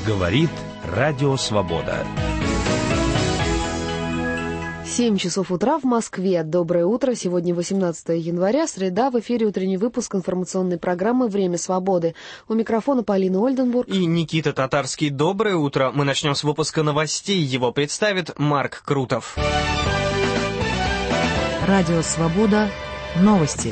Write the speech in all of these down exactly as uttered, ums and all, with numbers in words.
Говорит Радио Свобода. семь часов утра в Москве. Доброе утро. Сегодня восемнадцатое января, среда. В эфире утренний выпуск информационной программы «Время свободы». У микрофона Полина Ольденбург. И Никита Татарский. Доброе утро. Мы начнем с выпуска новостей. Его представит Марк Крутов. Радио Свобода. Новости.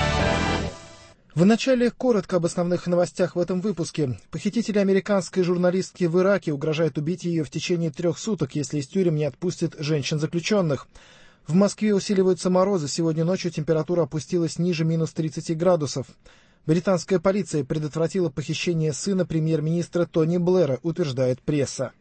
Вначале коротко об основных новостях в этом выпуске. Похитители американской журналистки в Ираке угрожают убить ее в течение трех суток, если из тюрем не отпустят женщин-заключенных. В Москве усиливаются морозы. Сегодня ночью температура опустилась ниже минус тридцати градусов. Британская полиция предотвратила похищение сына премьер-министра Тони Блэра, утверждает пресса.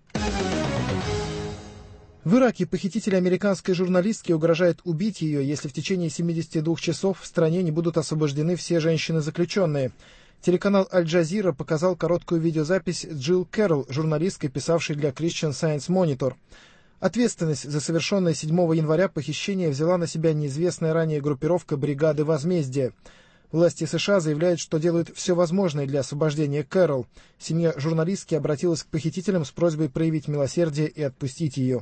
В Ираке похитители американской журналистки угрожают убить ее, если в течение семидесяти двух часов в стране не будут освобождены все женщины-заключенные. Телеканал Аль-Джазира показал короткую видеозапись Джилл Кэрролл, журналисткой, писавшей для Christian Science Monitor. Ответственность за совершенное седьмого января похищение взяла на себя неизвестная ранее группировка бригады возмездия. Власти США заявляют, что делают все возможное для освобождения Кэрролл. Семья журналистки обратилась к похитителям с просьбой проявить милосердие и отпустить ее.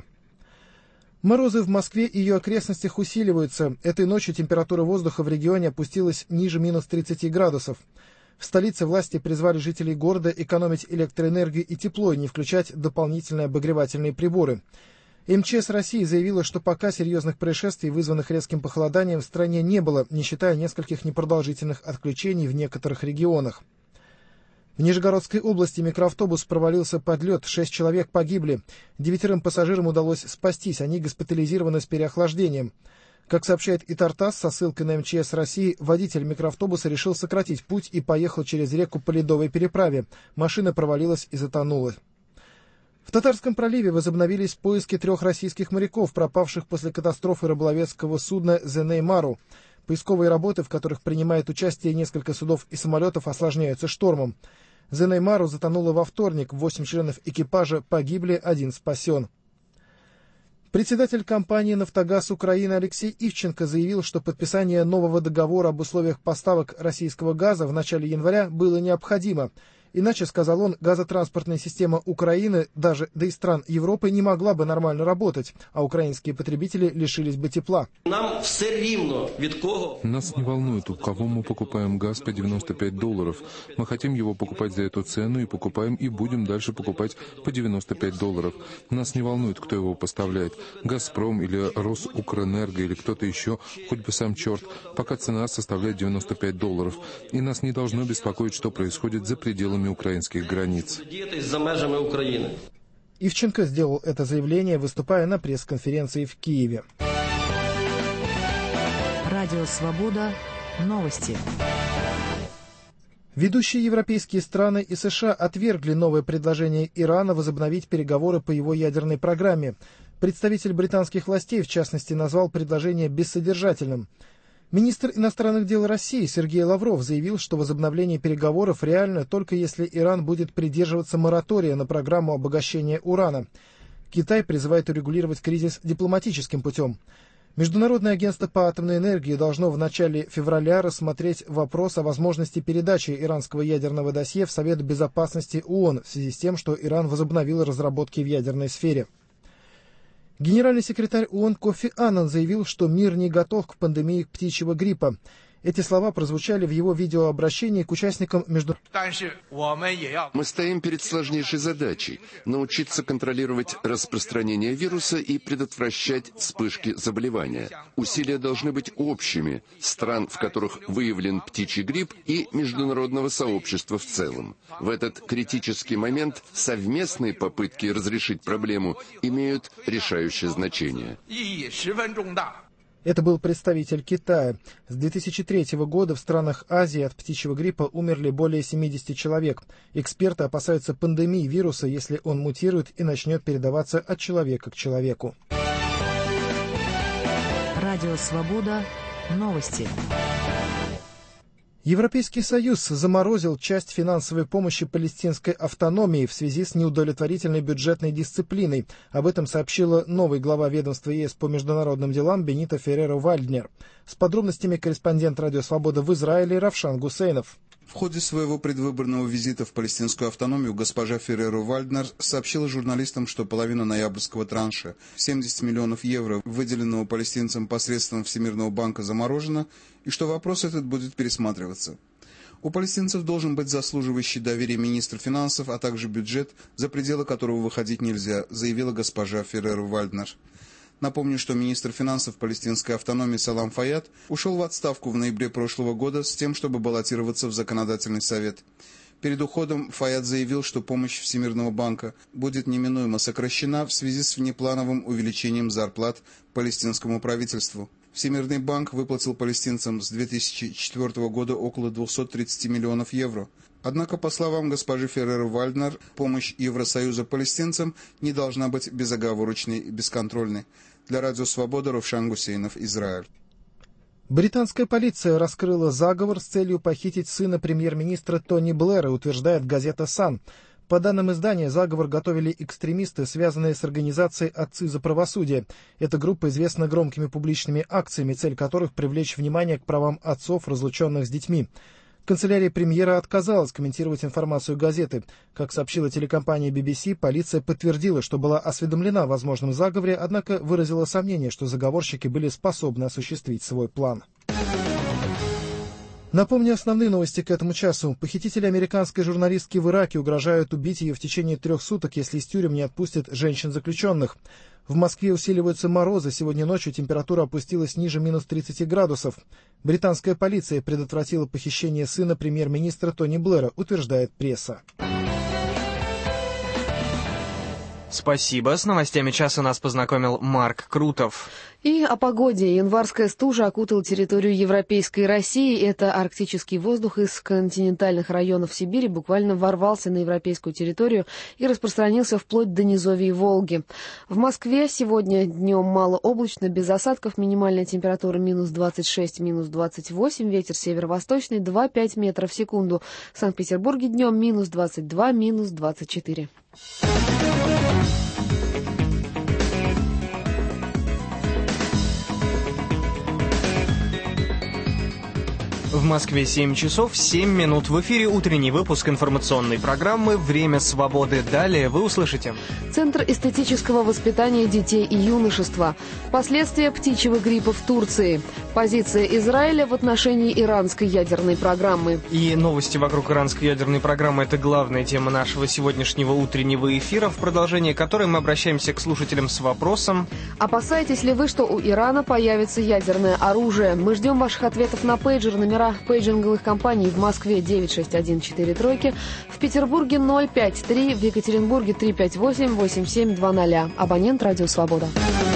Морозы в Москве и ее окрестностях усиливаются. Этой ночью температура воздуха в регионе опустилась ниже минус тридцати градусов. В столице власти призвали жителей города экономить электроэнергию и тепло и не включать дополнительные обогревательные приборы. эм че эс России заявила, что пока серьезных происшествий, вызванных резким похолоданием, в стране не было, не считая нескольких непродолжительных отключений в некоторых регионах. В Нижегородской области микроавтобус провалился под лед, шесть человек погибли. Девятерым пассажирам удалось спастись, они госпитализированы с переохлаждением. Как сообщает ИТАР-ТАСС со ссылкой на эм че эс России, водитель микроавтобуса решил сократить путь и поехал через реку по ледовой переправе. Машина провалилась и затонула. В Татарском проливе возобновились поиски трех российских моряков, пропавших после катастрофы рыболовецкого судна «Зеней Мару». Поисковые работы, в которых принимает участие несколько судов и самолетов, осложняются штормом. «Зеней Мару» затонула во вторник, восемь членов экипажа погибли, один спасен. Председатель компании «Нафтогаз Украины» Алексей Ивченко заявил, что подписание нового договора об условиях поставок российского газа в начале января было необходимо. Иначе, сказал он, газотранспортная система Украины, даже да и стран Европы, не могла бы нормально работать, а украинские потребители лишились бы тепла. Нам все рівно від кого. Нас не волнует, у кого мы покупаем газ по девяносто пять долларов. Мы хотим его покупать за эту цену и покупаем и будем дальше покупать по девяносто пять долларов. Нас не волнует, кто его поставляет. «Газпром» или «Росукрэнерго» или кто-то еще, хоть бы сам черт, пока цена составляет девяносто пять долларов. И нас не должно беспокоить, что происходит за пределами украинских границ. За межами Украины. Ивченко сделал это заявление, выступая на пресс-конференции в Киеве. Радио Свобода. Новости. Ведущие европейские страны и США отвергли новое предложение Ирана возобновить переговоры по его ядерной программе. Представитель британских властей, в частности, назвал предложение бессодержательным. Министр иностранных дел России Сергей Лавров заявил, что возобновление переговоров реально только если Иран будет придерживаться моратория на программу обогащения урана. Китай призывает урегулировать кризис дипломатическим путем. Международное агентство по атомной энергии должно в начале февраля рассмотреть вопрос о возможности передачи иранского ядерного досье в Совет Безопасности ООН в связи с тем, что Иран возобновил разработки в ядерной сфере. Генеральный секретарь ООН Кофи Аннан заявил, что мир не готов к пандемии птичьего гриппа. Эти слова прозвучали в его видеообращении к участникам международного... Мы стоим перед сложнейшей задачей – научиться контролировать распространение вируса и предотвращать вспышки заболевания. Усилия должны быть общими стран, в которых выявлен птичий грипп, и международного сообщества в целом. В этот критический момент совместные попытки разрешить проблему имеют решающее значение. Это был представитель Китая. С две тысячи третьего года в странах Азии от птичьего гриппа умерли более семидесяти человек. Эксперты опасаются пандемии вируса, если он мутирует и начнет передаваться от человека к человеку. Радио Свобода. Новости. Европейский Союз заморозил часть финансовой помощи палестинской автономии в связи с неудовлетворительной бюджетной дисциплиной. Об этом сообщила новый глава ведомства ЕС по международным делам Бенито Ферреро Вальднер. С подробностями корреспондент Радио Свобода в Израиле Равшан Гусейнов. В ходе своего предвыборного визита в палестинскую автономию госпожа Ферреру-Вальднер сообщила журналистам, что половина ноябрьского транша, семьдесят миллионов евро, выделенного палестинцам посредством Всемирного банка, заморожена, и что вопрос этот будет пересматриваться. У палестинцев должен быть заслуживающий доверия министр финансов, а также бюджет, за пределы которого выходить нельзя, заявила госпожа Ферреру-Вальднер. Напомню, что министр финансов палестинской автономии Салам Фаяд ушел в отставку в ноябре прошлого года с тем, чтобы баллотироваться в законодательный совет. Перед уходом Фаяд заявил, что помощь Всемирного банка будет неминуемо сокращена в связи с внеплановым увеличением зарплат палестинскому правительству. Всемирный банк выплатил палестинцам с две тысячи четвёртого года около двухсот тридцати миллионов евро. Однако, по словам госпожи Ферреру-Вальднер, помощь Евросоюза палестинцам не должна быть безоговорочной и бесконтрольной. Для Радио Свобода Ровшан Гусейнов, Израиль. Британская полиция раскрыла заговор с целью похитить сына премьер-министра Тони Блэра, утверждает газета «Сан». По данным издания, заговор готовили экстремисты, связанные с организацией «Отцы за правосудие». Эта группа известна громкими публичными акциями, цель которых привлечь внимание к правам отцов, разлученных с детьми. Канцелярия премьера отказалась комментировать информацию газеты. Как сообщила телекомпания би би си, полиция подтвердила, что была осведомлена о возможном заговоре, однако выразила сомнение, что заговорщики были способны осуществить свой план. Напомню основные новости к этому часу. Похитители американской журналистки в Ираке угрожают убить ее в течение трех суток, если из тюрем не отпустят женщин-заключенных. В Москве усиливаются морозы. Сегодня ночью температура опустилась ниже минус тридцати градусов. Британская полиция предотвратила похищение сына премьер-министра Тони Блэра, утверждает пресса. Спасибо. С новостями часа нас познакомил Марк Крутов. И о погоде. Январская стужа окутала территорию Европейской России. Это арктический воздух из континентальных районов Сибири буквально ворвался на европейскую территорию и распространился вплоть до низовья Волги. В Москве сегодня днем малооблачно, без осадков, минимальная температура минус двадцать шесть, минус двадцать восемь, ветер северо-восточный два-пять метров в секунду. В Санкт-Петербурге днем минус двадцать два, минус двадцать четыре. В Москве семь часов семь минут. В эфире утренний выпуск информационной программы «Время свободы». Далее вы услышите. Центр эстетического воспитания детей и юношества. Последствия птичьего гриппа в Турции. Позиция Израиля в отношении иранской ядерной программы. И новости вокруг иранской ядерной программы – это главная тема нашего сегодняшнего утреннего эфира, в продолжении которой мы обращаемся к слушателям с вопросом: опасаетесь ли вы, что у Ирана появится ядерное оружие? Мы ждем ваших ответов на пейджер. Номера пейджинговых компаний: в Москве девять шесть один четыре тройки, в Петербурге ноль пять три, в Екатеринбурге три пять восемь восемь семь два ноль. Абонент Радио Свобода.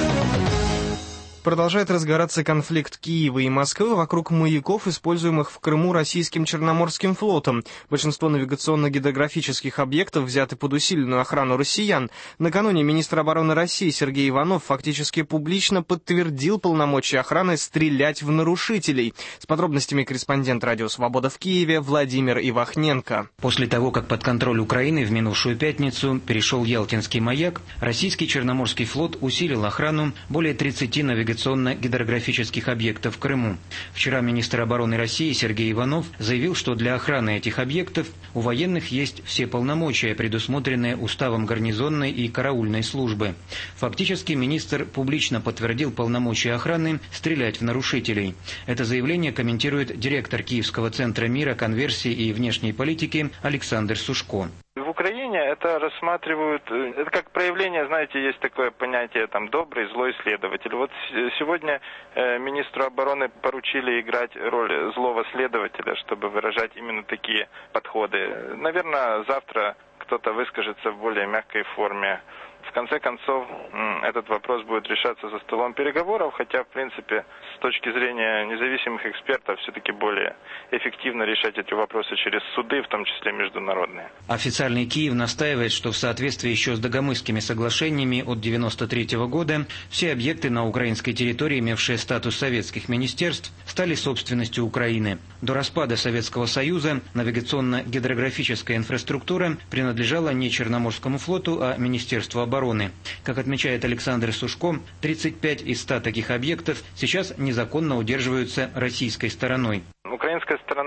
Продолжает разгораться конфликт Киева и Москвы вокруг маяков, используемых в Крыму российским Черноморским флотом. Большинство навигационно-гидрографических объектов взяты под усиленную охрану россиян. Накануне министр обороны России Сергей Иванов фактически публично подтвердил полномочия охраны стрелять в нарушителей. С подробностями корреспондент Радио Свобода в Киеве Владимир Ивахненко. После того, как под контроль Украины в минувшую пятницу перешел Ялтинский маяк, российский Черноморский флот усилил охрану более тридцати навигационных гидрографических объектов в Крыму. Вчера министр обороны России Сергей Иванов заявил, что для охраны этих объектов у военных есть все полномочия, предусмотренные уставом гарнизонной и караульной службы. Фактически министр публично подтвердил полномочия охраны стрелять в нарушителей. Это заявление комментирует директор Киевского центра мира, конверсии и внешней политики Александр Сушко. В Украине это рассматривают, это как проявление, знаете, есть такое понятие, там, добрый, злой следователь. Вот сегодня э, министру обороны поручили играть роль злого следователя, чтобы выражать именно такие подходы. Наверное, завтра кто-то выскажется в более мягкой форме. В конце концов, этот вопрос будет решаться за столом переговоров, хотя, в принципе, с точки зрения независимых экспертов, все-таки более эффективно решать эти вопросы через суды, в том числе международные. Официальный Киев настаивает, что в соответствии еще с Дагомысскими соглашениями от девяносто третьего года все объекты на украинской территории, имевшие статус советских министерств, стали собственностью Украины. До распада Советского Союза навигационно-гидрографическая инфраструктура принадлежала не Черноморскому флоту, а Министерству обороны. Как отмечает Александр Сушко, тридцать пять из ста таких объектов сейчас незаконно удерживаются российской стороной. Украинская сторона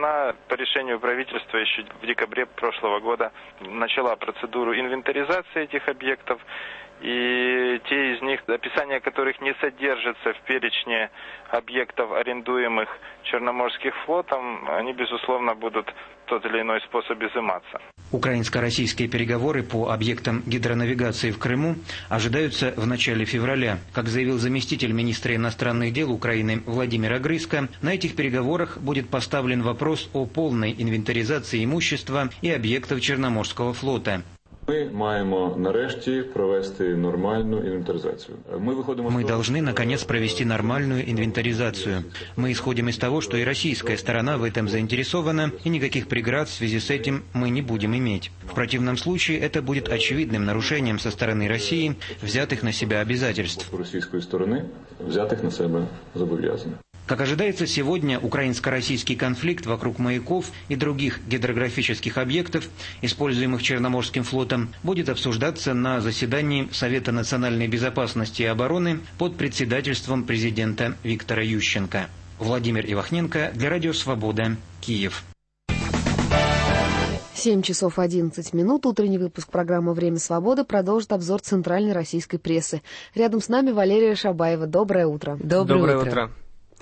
страна по решению правительства еще в декабре прошлого года начала процедуру инвентаризации этих объектов. И те из них, описания которых не содержатся в перечне объектов, арендуемых Черноморским флотом, они, безусловно, будут в тот или иной способ изыматься. Украинско-российские переговоры по объектам гидронавигации в Крыму ожидаются в начале февраля. Как заявил заместитель министра иностранных дел Украины Владимир Огрызко, на этих переговорах будет поставлен вопрос о полной инвентаризации имущества и объектов Черноморского флота. Мы маємо нарешті провести нормальную инвентаризацию. Мы, выходим Мы должны, наконец, провести нормальную инвентаризацию. Мы исходим из того, что и российская сторона в этом заинтересована, и никаких преград в связи с этим мы не будем иметь. В противном случае это будет очевидным нарушением со стороны России взятых на себя обязательств. Российской стороны взятых на себя зобов'язань. Как ожидается, сегодня украинско-российский конфликт вокруг маяков и других гидрографических объектов, используемых Черноморским флотом, будет обсуждаться на заседании Совета национальной безопасности и обороны под председательством президента Виктора Ющенко. Владимир Ивахненко для Радио Свобода, Киев. семь часов одиннадцать минут. Утренний выпуск программы «Время свободы» продолжит обзор центральной российской прессы. Рядом с нами Валерия Шабаева. Доброе утро. Доброе, Доброе утро. утро.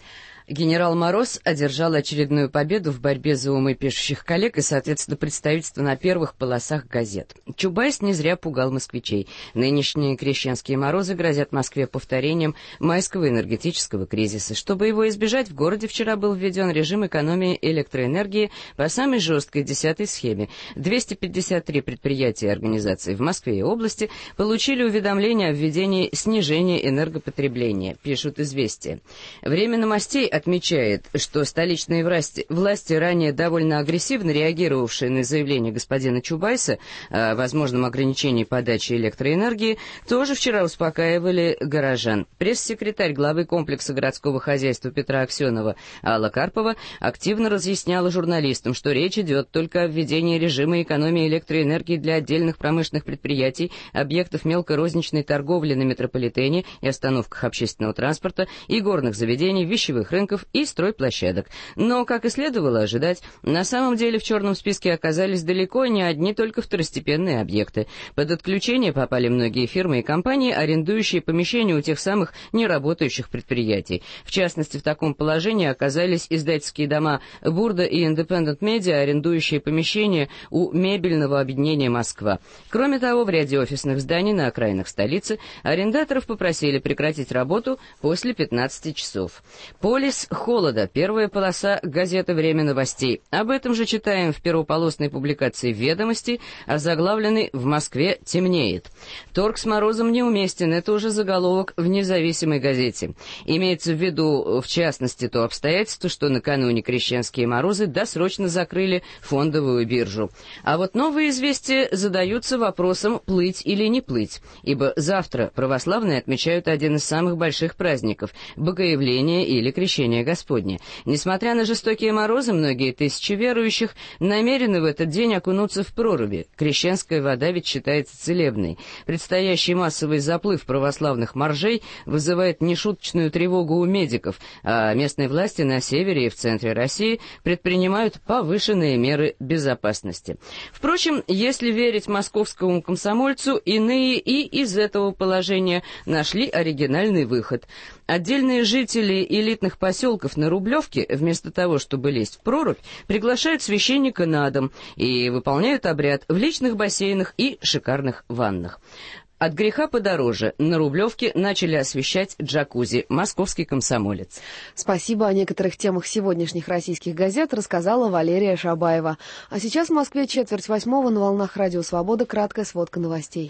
Генерал Мороз одержал очередную победу в борьбе за умы пишущих коллег и, соответственно, представительства на первых полосах газет. Чубайс не зря пугал москвичей. Нынешние крещенские морозы грозят Москве повторением майского энергетического кризиса. Чтобы его избежать, в городе вчера был введен режим экономии электроэнергии по самой жесткой десятой схеме. двести пятьдесят три предприятия и организации в Москве и области получили уведомление о введении снижения энергопотребления, пишут «Известия». Время новостей отмечает, что столичные власти, власти, ранее довольно агрессивно реагировавшие на заявление господина Чубайса о возможном ограничении подачи электроэнергии, тоже вчера успокаивали горожан. Пресс-секретарь главы комплекса городского хозяйства Петра Аксенова Алла Карпова активно разъясняла журналистам, что речь идет только о введении режима экономии электроэнергии для отдельных промышленных предприятий, объектов мелкорозничной торговли на метрополитене и остановках общественного транспорта и горных заведений, вещевых рынков и стройплощадок. Но, как и следовало ожидать, на самом деле в черном списке оказались далеко не одни только второстепенные объекты. Под отключение попали многие фирмы и компании, арендующие помещения у тех самых неработающих предприятий. В частности, в таком положении оказались издательские дома «Бурда» и «Индепендент Медиа», арендующие помещения у мебельного объединения «Москва». Кроме того, в ряде офисных зданий на окраинах столицы арендаторов попросили прекратить работу после пятнадцати часов. Полис холода. Первая полоса газеты «Время новостей». Об этом же читаем в первополосной публикации «Ведомости», озаглавленной «В Москве темнеет». Торг с морозом неуместен. Это уже заголовок в независимой газете. Имеется в виду, в частности, то обстоятельство, что накануне крещенские морозы досрочно закрыли фондовую биржу. А вот новые известия задаются вопросом, плыть или не плыть. Ибо завтра православные отмечают один из самых больших праздников – Богоявление или Крещение Господне. Несмотря на жестокие морозы, многие тысячи верующих намерены в этот день окунуться в проруби. Крещенская вода ведь считается целебной. Предстоящий массовый заплыв православных моржей вызывает нешуточную тревогу у медиков, а местные власти на севере и в центре России предпринимают повышенные меры безопасности. Впрочем, если верить московскому комсомольцу, иные и из этого положения нашли оригинальный выход. Отдельные жители элитных поселков на Рублевке, вместо того, чтобы лезть в прорубь, приглашают священника на дом и выполняют обряд в личных бассейнах и шикарных ваннах. От греха подороже. На Рублевке начали освещать джакузи. Московский комсомолец. Спасибо. О некоторых темах сегодняшних российских газет рассказала Валерия Шабаева. А сейчас в Москве четверть восьмого на волнах Радио Свобода. Краткая сводка новостей.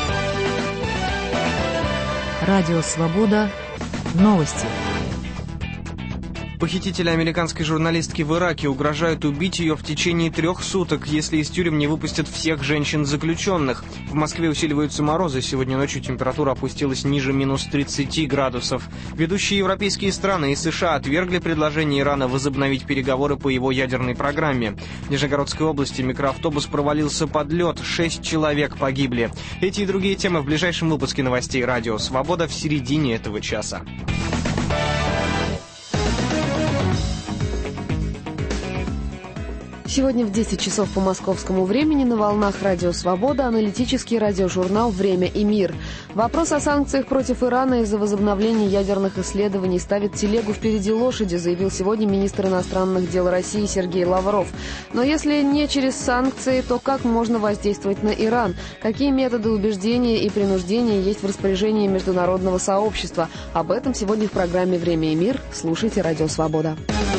Радио Свобода. Новости. Похитители американской журналистки в Ираке угрожают убить ее в течение трех суток, если из тюрем не выпустят всех женщин-заключенных. В Москве усиливаются морозы. Сегодня ночью температура опустилась ниже минус тридцати градусов. Ведущие европейские страны и США отвергли предложение Ирана возобновить переговоры по его ядерной программе. В Нижегородской области микроавтобус провалился под лед. Шесть человек погибли. Эти и другие темы в ближайшем выпуске новостей «Радио Свобода» в середине этого часа. Сегодня в десять часов по московскому времени на волнах Радио Свобода аналитический радиожурнал «Время и мир». Вопрос о санкциях против Ирана из-за возобновления ядерных исследований ставит телегу впереди лошади, заявил сегодня министр иностранных дел России Сергей Лавров. Но если не через санкции, то как можно воздействовать на Иран? Какие методы убеждения и принуждения есть в распоряжении международного сообщества? Об этом сегодня в программе «Время и мир». Слушайте Радио Свобода.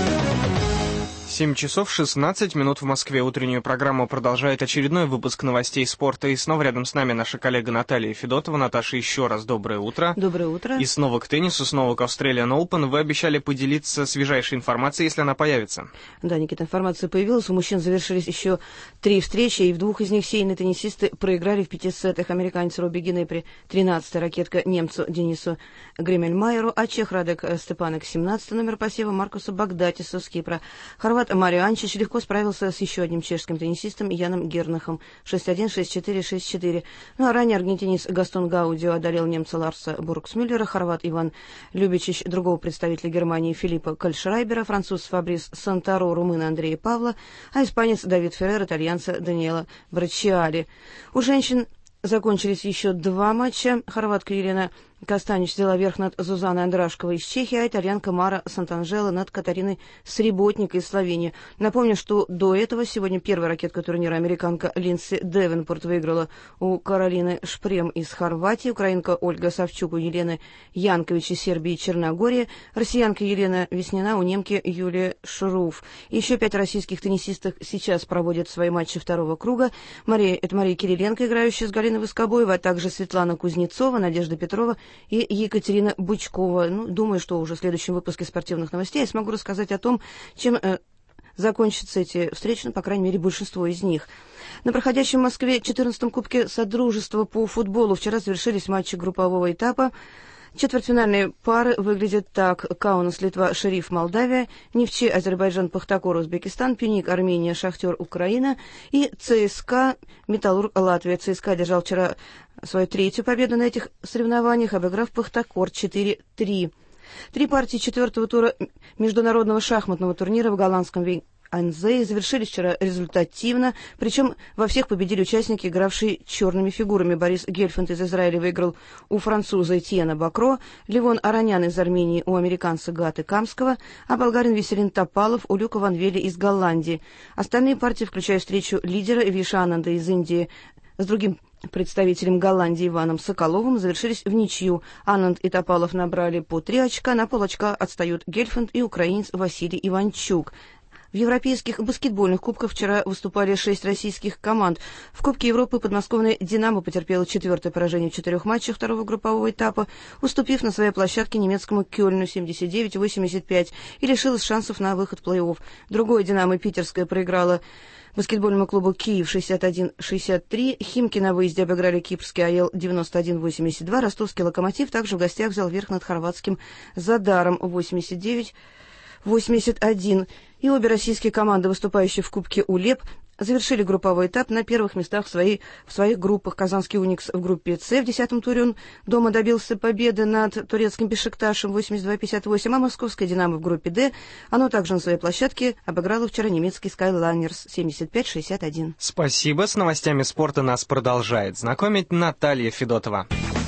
семь часов шестнадцать минут в Москве. Утреннюю программу продолжает очередной выпуск новостей спорта. И снова рядом с нами наша коллега Наталья Федотова. Наташа, еще раз доброе утро. Доброе утро. И снова к теннису, снова к Australian Open. Вы обещали поделиться свежайшей информацией, если она появится. Да, Никита, информация появилась. У мужчин завершились еще три встречи, и в двух из них сеянные теннисисты проиграли в пяти сетах. Американец Робби Гинепри тринадцатая ракетка немцу Денису Гремельмайеру, а чех Радек Степанек семнадцатый номер посева Маркуса Багдатиса с Кипра. Хорват Марио Анчич легко справился с еще одним чешским теннисистом Яном Гернахом шесть один, шесть четыре, шесть четыре. Ну а ранее аргентинец Гастон Гаудио одолел немца Ларса Бургсмюллера, хорват Иван Любичич другого представителя Германии Филиппа Кальшрайбера, француз Фабрис Сантаро, румына Андрея Павла, а испанец Давид Феррер, итальянца Даниэла Брачиали. У женщин закончились еще два матча. Хорватка Елена Костанич взяла верх над Зузаной Андрашковой из Чехии, а итальянка Мара Сантанжела над Катариной Среботник из Словении. Напомню, что до этого сегодня первая ракетка турнира американка Линдси Девенпорт выиграла у Каролины Шпрем из Хорватии, украинка Ольга Савчук у Елены Янкович из Сербии и Черногории, россиянка Елена Веснина у немки Юлии Шруф. Еще пять российских теннисисток сейчас проводят свои матчи второго круга. Мария, это Мария Кириленко, играющая с Галиной Воскобоевой, а также Светлана Кузнецова, Надежда Петрова и Екатерина Бучкова. Ну, думаю, что уже в следующем выпуске спортивных новостей я смогу рассказать о том, чем э, закончатся эти встречи, ну, по крайней мере, большинство из них. На проходящем в Москве четырнадцатом Кубке Содружества по футболу вчера завершились матчи группового этапа. Четвертьфинальные пары выглядят так. Каунас, Литва, Шериф, Молдавия, Нефче, Азербайджан, Пахтакор, Узбекистан, Пюник, Армения, Шахтер, Украина и ЦСКА, Металлург, Латвия. ЦСКА держал вчера свою третью победу на этих соревнованиях, обыграв Пахтакор четыре три. Три партии четвертого тура международного шахматного турнира в голландском Анзее завершились вчера результативно, причем во всех победили участники, игравшие черными фигурами. Борис Гельфанд из Израиля выиграл у француза Этьена Бакро, Левон Аронян из Армении у американца Гаты Камского, а болгарин Веселин Топалов у Люка Ван Велли из Голландии. Остальные партии, включая встречу лидера Вишананда из Индии с другим представителем Голландии Иваном Соколовым, завершились в ничью. Ананд и Топалов набрали по три очка, на полочка отстают Гельфанд и украинец Василий Иванчук. В европейских баскетбольных кубках вчера выступали шесть российских команд. В Кубке Европы подмосковная «Динамо» потерпела четвертое поражение в четырех матчах второго группового этапа, уступив на своей площадке немецкому Кёльну семьдесят девять восемьдесят пять и лишилась шансов на выход в плей-офф. Другое «Динамо» питерское проиграло баскетбольному клубу «Киев» шестьдесят один шестьдесят три, «Химки» на выезде обыграли кипрский АЕЛ девяносто один восемьдесят два, ростовский «Локомотив» также в гостях взял верх над хорватским «Задаром» восемьдесят девять восемьдесят один. И обе российские команды, выступающие в Кубке УЛЕП, завершили групповой этап на первых местах в, своей, в своих группах. Казанский «Уникс» в группе С в десятом туре он дома добился победы над турецким «Бешикташем» восемьдесят два пятьдесят восемь, а московское «Динамо» в группе Д, оно также на своей площадке обыграло вчера немецкий «Скайлайнерс» семьдесят пять шестьдесят один. Спасибо. С новостями спорта нас продолжает знакомить Наталья Федотова.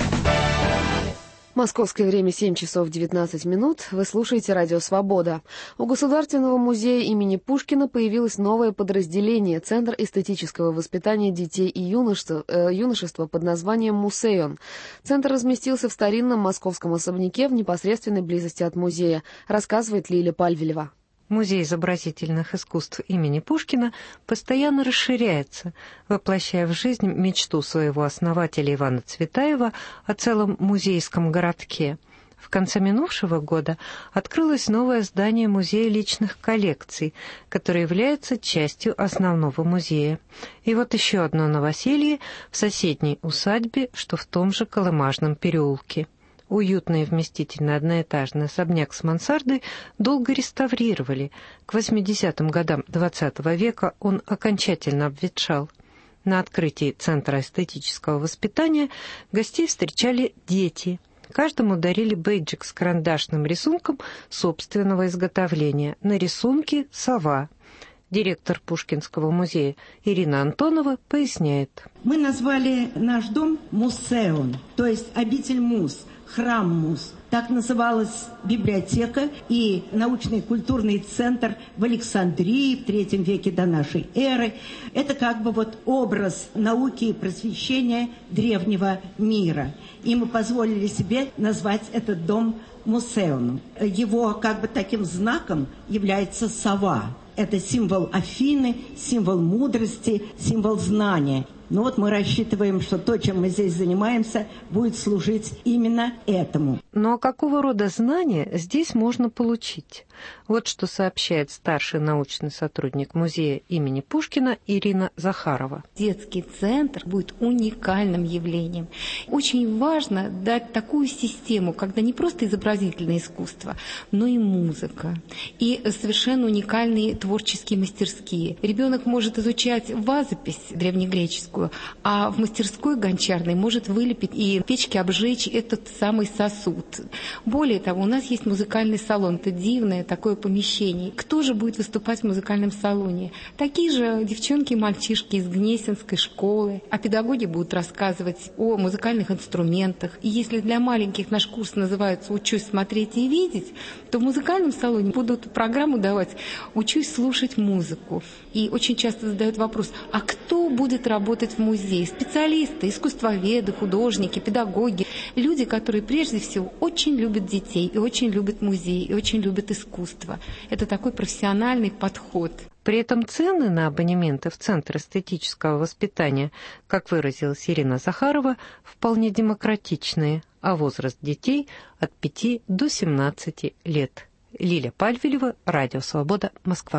Московское время семь часов девятнадцать минут. Вы слушаете Радио Свобода. У Государственного музея имени Пушкина появилось новое подразделение — Центр эстетического воспитания детей и юношества, э, юношества под названием «Мусейон». Центр разместился в старинном московском особняке в непосредственной близости от музея, рассказывает Лиля Пальвелева. Музей изобразительных искусств имени Пушкина постоянно расширяется, воплощая в жизнь мечту своего основателя Ивана Цветаева о целом музейском городке. В конце минувшего года открылось новое здание Музея личных коллекций, которое является частью основного музея. И вот еще одно новоселье в соседней усадьбе, что в том же Колымажном переулке. Уютный и вместительный одноэтажный особняк с мансардой долго реставрировали. К восьмидесятым годам двадцатого века он окончательно обветшал. На открытии Центра эстетического воспитания гостей встречали дети. Каждому дарили бейджик с карандашным рисунком собственного изготовления. На рисунке сова. Директор Пушкинского музея Ирина Антонова поясняет. Мы назвали наш дом «Мусеон», то есть обитель муз, храм муз. Так называлась библиотека и научный культурный центр в Александрии в третьем веке до нашей эры. Это как бы вот образ науки и просвещения древнего мира. И мы позволили себе назвать этот дом «Мусеоном». Его как бы таким знаком является сова. Это символ Афины, символ мудрости, символ знания. Но вот мы рассчитываем, что то, чем мы здесь занимаемся, будет служить именно этому. Ну а какого рода знания здесь можно получить? Вот что сообщает старший научный сотрудник музея имени Пушкина Ирина Захарова. Детский центр будет уникальным явлением. Очень важно дать такую систему, когда не просто изобразительное искусство, но и музыка, и совершенно уникальные творческие мастерские. Ребенок может изучать вазопись древнегреческую, а в мастерской гончарной может вылепить и в печке обжечь этот самый сосуд. Более того, у нас есть музыкальный салон. Это дивное такое помещение. Кто же будет выступать в музыкальном салоне? Такие же девчонки и мальчишки из Гнесинской школы. А педагоги будут рассказывать о музыкальных инструментах. И если для маленьких наш курс называется «Учусь смотреть и видеть», то в музыкальном салоне будут программу давать «Учусь слушать музыку». И очень часто задают вопрос, а кто будет работать в музее? Специалисты, искусствоведы, художники, педагоги. Люди, которые прежде всего очень любят детей и очень любят музей, и очень любят искусство. Это такой профессиональный подход. При этом цены на абонементы в Центр эстетического воспитания, как выразилась Ирина Захарова, вполне демократичные, а возраст детей от пяти до семнадцати лет. Лиля Пальвелева, Радио Свобода, Москва.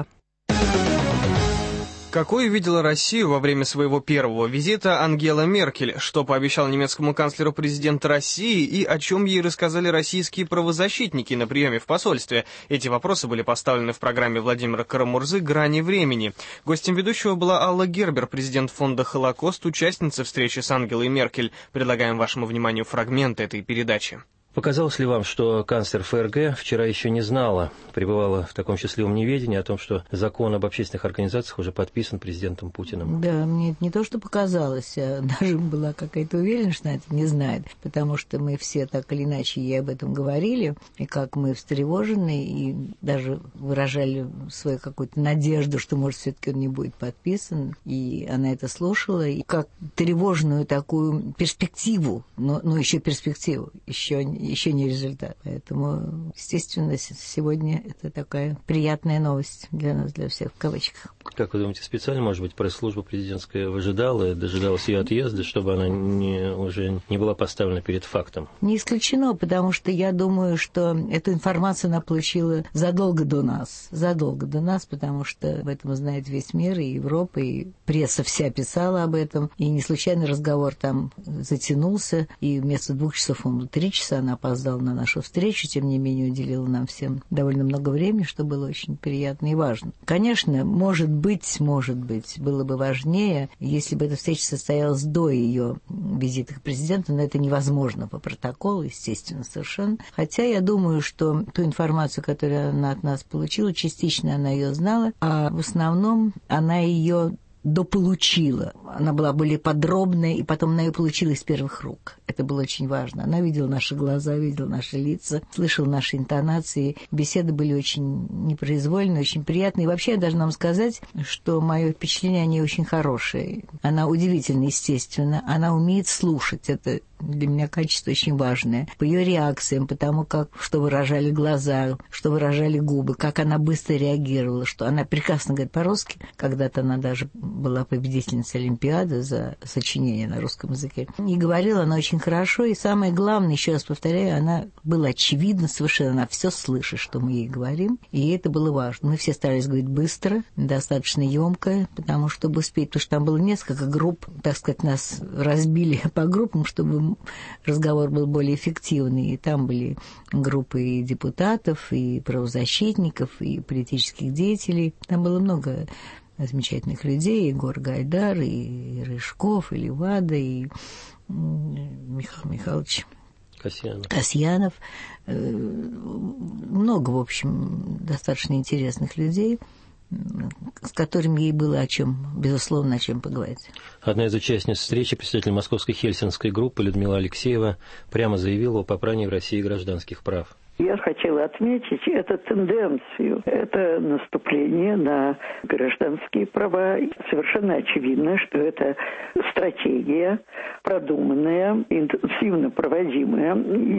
Какой видела Россию во время своего первого визита Ангела Меркель, что пообещал немецкому канцлеру президента России и о чем ей рассказали российские правозащитники на приеме в посольстве? Эти вопросы были поставлены в программе Владимира Карамурзы «Грани времени». Гостем ведущего была Алла Гербер, президент фонда «Холокост», участница встречи с Ангелой Меркель. Предлагаем вашему вниманию фрагмент этой передачи. Показалось ли вам, что канцлер ФРГ вчера еще не знала, пребывала в таком счастливом неведении о том, что закон об общественных организациях уже подписан президентом Путиным? Да, мне это не то, что показалось, а даже была какая-то уверенность, что она это не знает, потому что мы все так или иначе ей об этом говорили, и как мы встревожены, и даже выражали свою какую-то надежду, что, может, все-таки он не будет подписан, и она это слушала, и как тревожную такую перспективу, но, но еще перспективу, еще еще не результат. Поэтому, естественно, сегодня это такая приятная новость для нас, для всех, в кавычках. Как вы думаете, специально, может быть, пресс-служба президентская выжидала и дожидалась ее отъезда, чтобы она не, уже не была поставлена перед фактом? Не исключено, потому что я думаю, что эту информацию она получила задолго до нас. Задолго до нас, потому что об этом знает весь мир, и Европа, и пресса вся писала об этом. И не случайно разговор там затянулся, и вместо двух часов он был три часа, она опоздала на нашу встречу, тем не менее уделила нам всем довольно много времени, что было очень приятно и важно. Конечно, может быть, может быть, было бы важнее, если бы эта встреча состоялась до ее визита к президенту, но это невозможно по протоколу, естественно, совершенно. Хотя я думаю, что ту информацию, которую она от нас получила, частично она ее знала, а в основном она ее дополучила. Она была более подробная, и потом она ее получила из первых рук. Это было очень важно. Она видела наши глаза, видела наши лица, слышала наши интонации. Беседы были очень непроизвольные, очень приятные. И вообще я должна вам сказать, что мое впечатление о ней очень хорошее. Она удивительно, естественно. Она умеет слушать. Это для меня качество очень важное. По ее реакциям, по тому, как, что выражали глаза, что выражали губы, как она быстро реагировала, что она прекрасно говорит по-русски. Когда-то она даже была победительницей Олимпиады за сочинение на русском языке. И говорила она очень хорошо, и самое главное, еще раз повторяю, она была очевидна совершенно, она все слышит, что мы ей говорим, и это было важно. Мы все старались говорить быстро, достаточно емко, потому что, чтобы успеть, потому что там было несколько групп, так сказать, нас разбили по группам, чтобы разговор был более эффективный, и там были группы и депутатов, и правозащитников, и политических деятелей, там было много замечательных людей, Егор Гайдар, и Рыжков, и Левада, и Михаил Михайлович Касьянов. Касьянов. Много, в общем, достаточно интересных людей. с которым ей было о чем, безусловно, о чем поговорить. Одна из участниц встречи, председатель Московской Хельсинской группы Людмила Алексеева, прямо заявила о попрании в России гражданских прав. Я хотела отметить эту тенденцию. Это наступление на гражданские права. Совершенно очевидно, что это стратегия, продуманная, интенсивно проводимая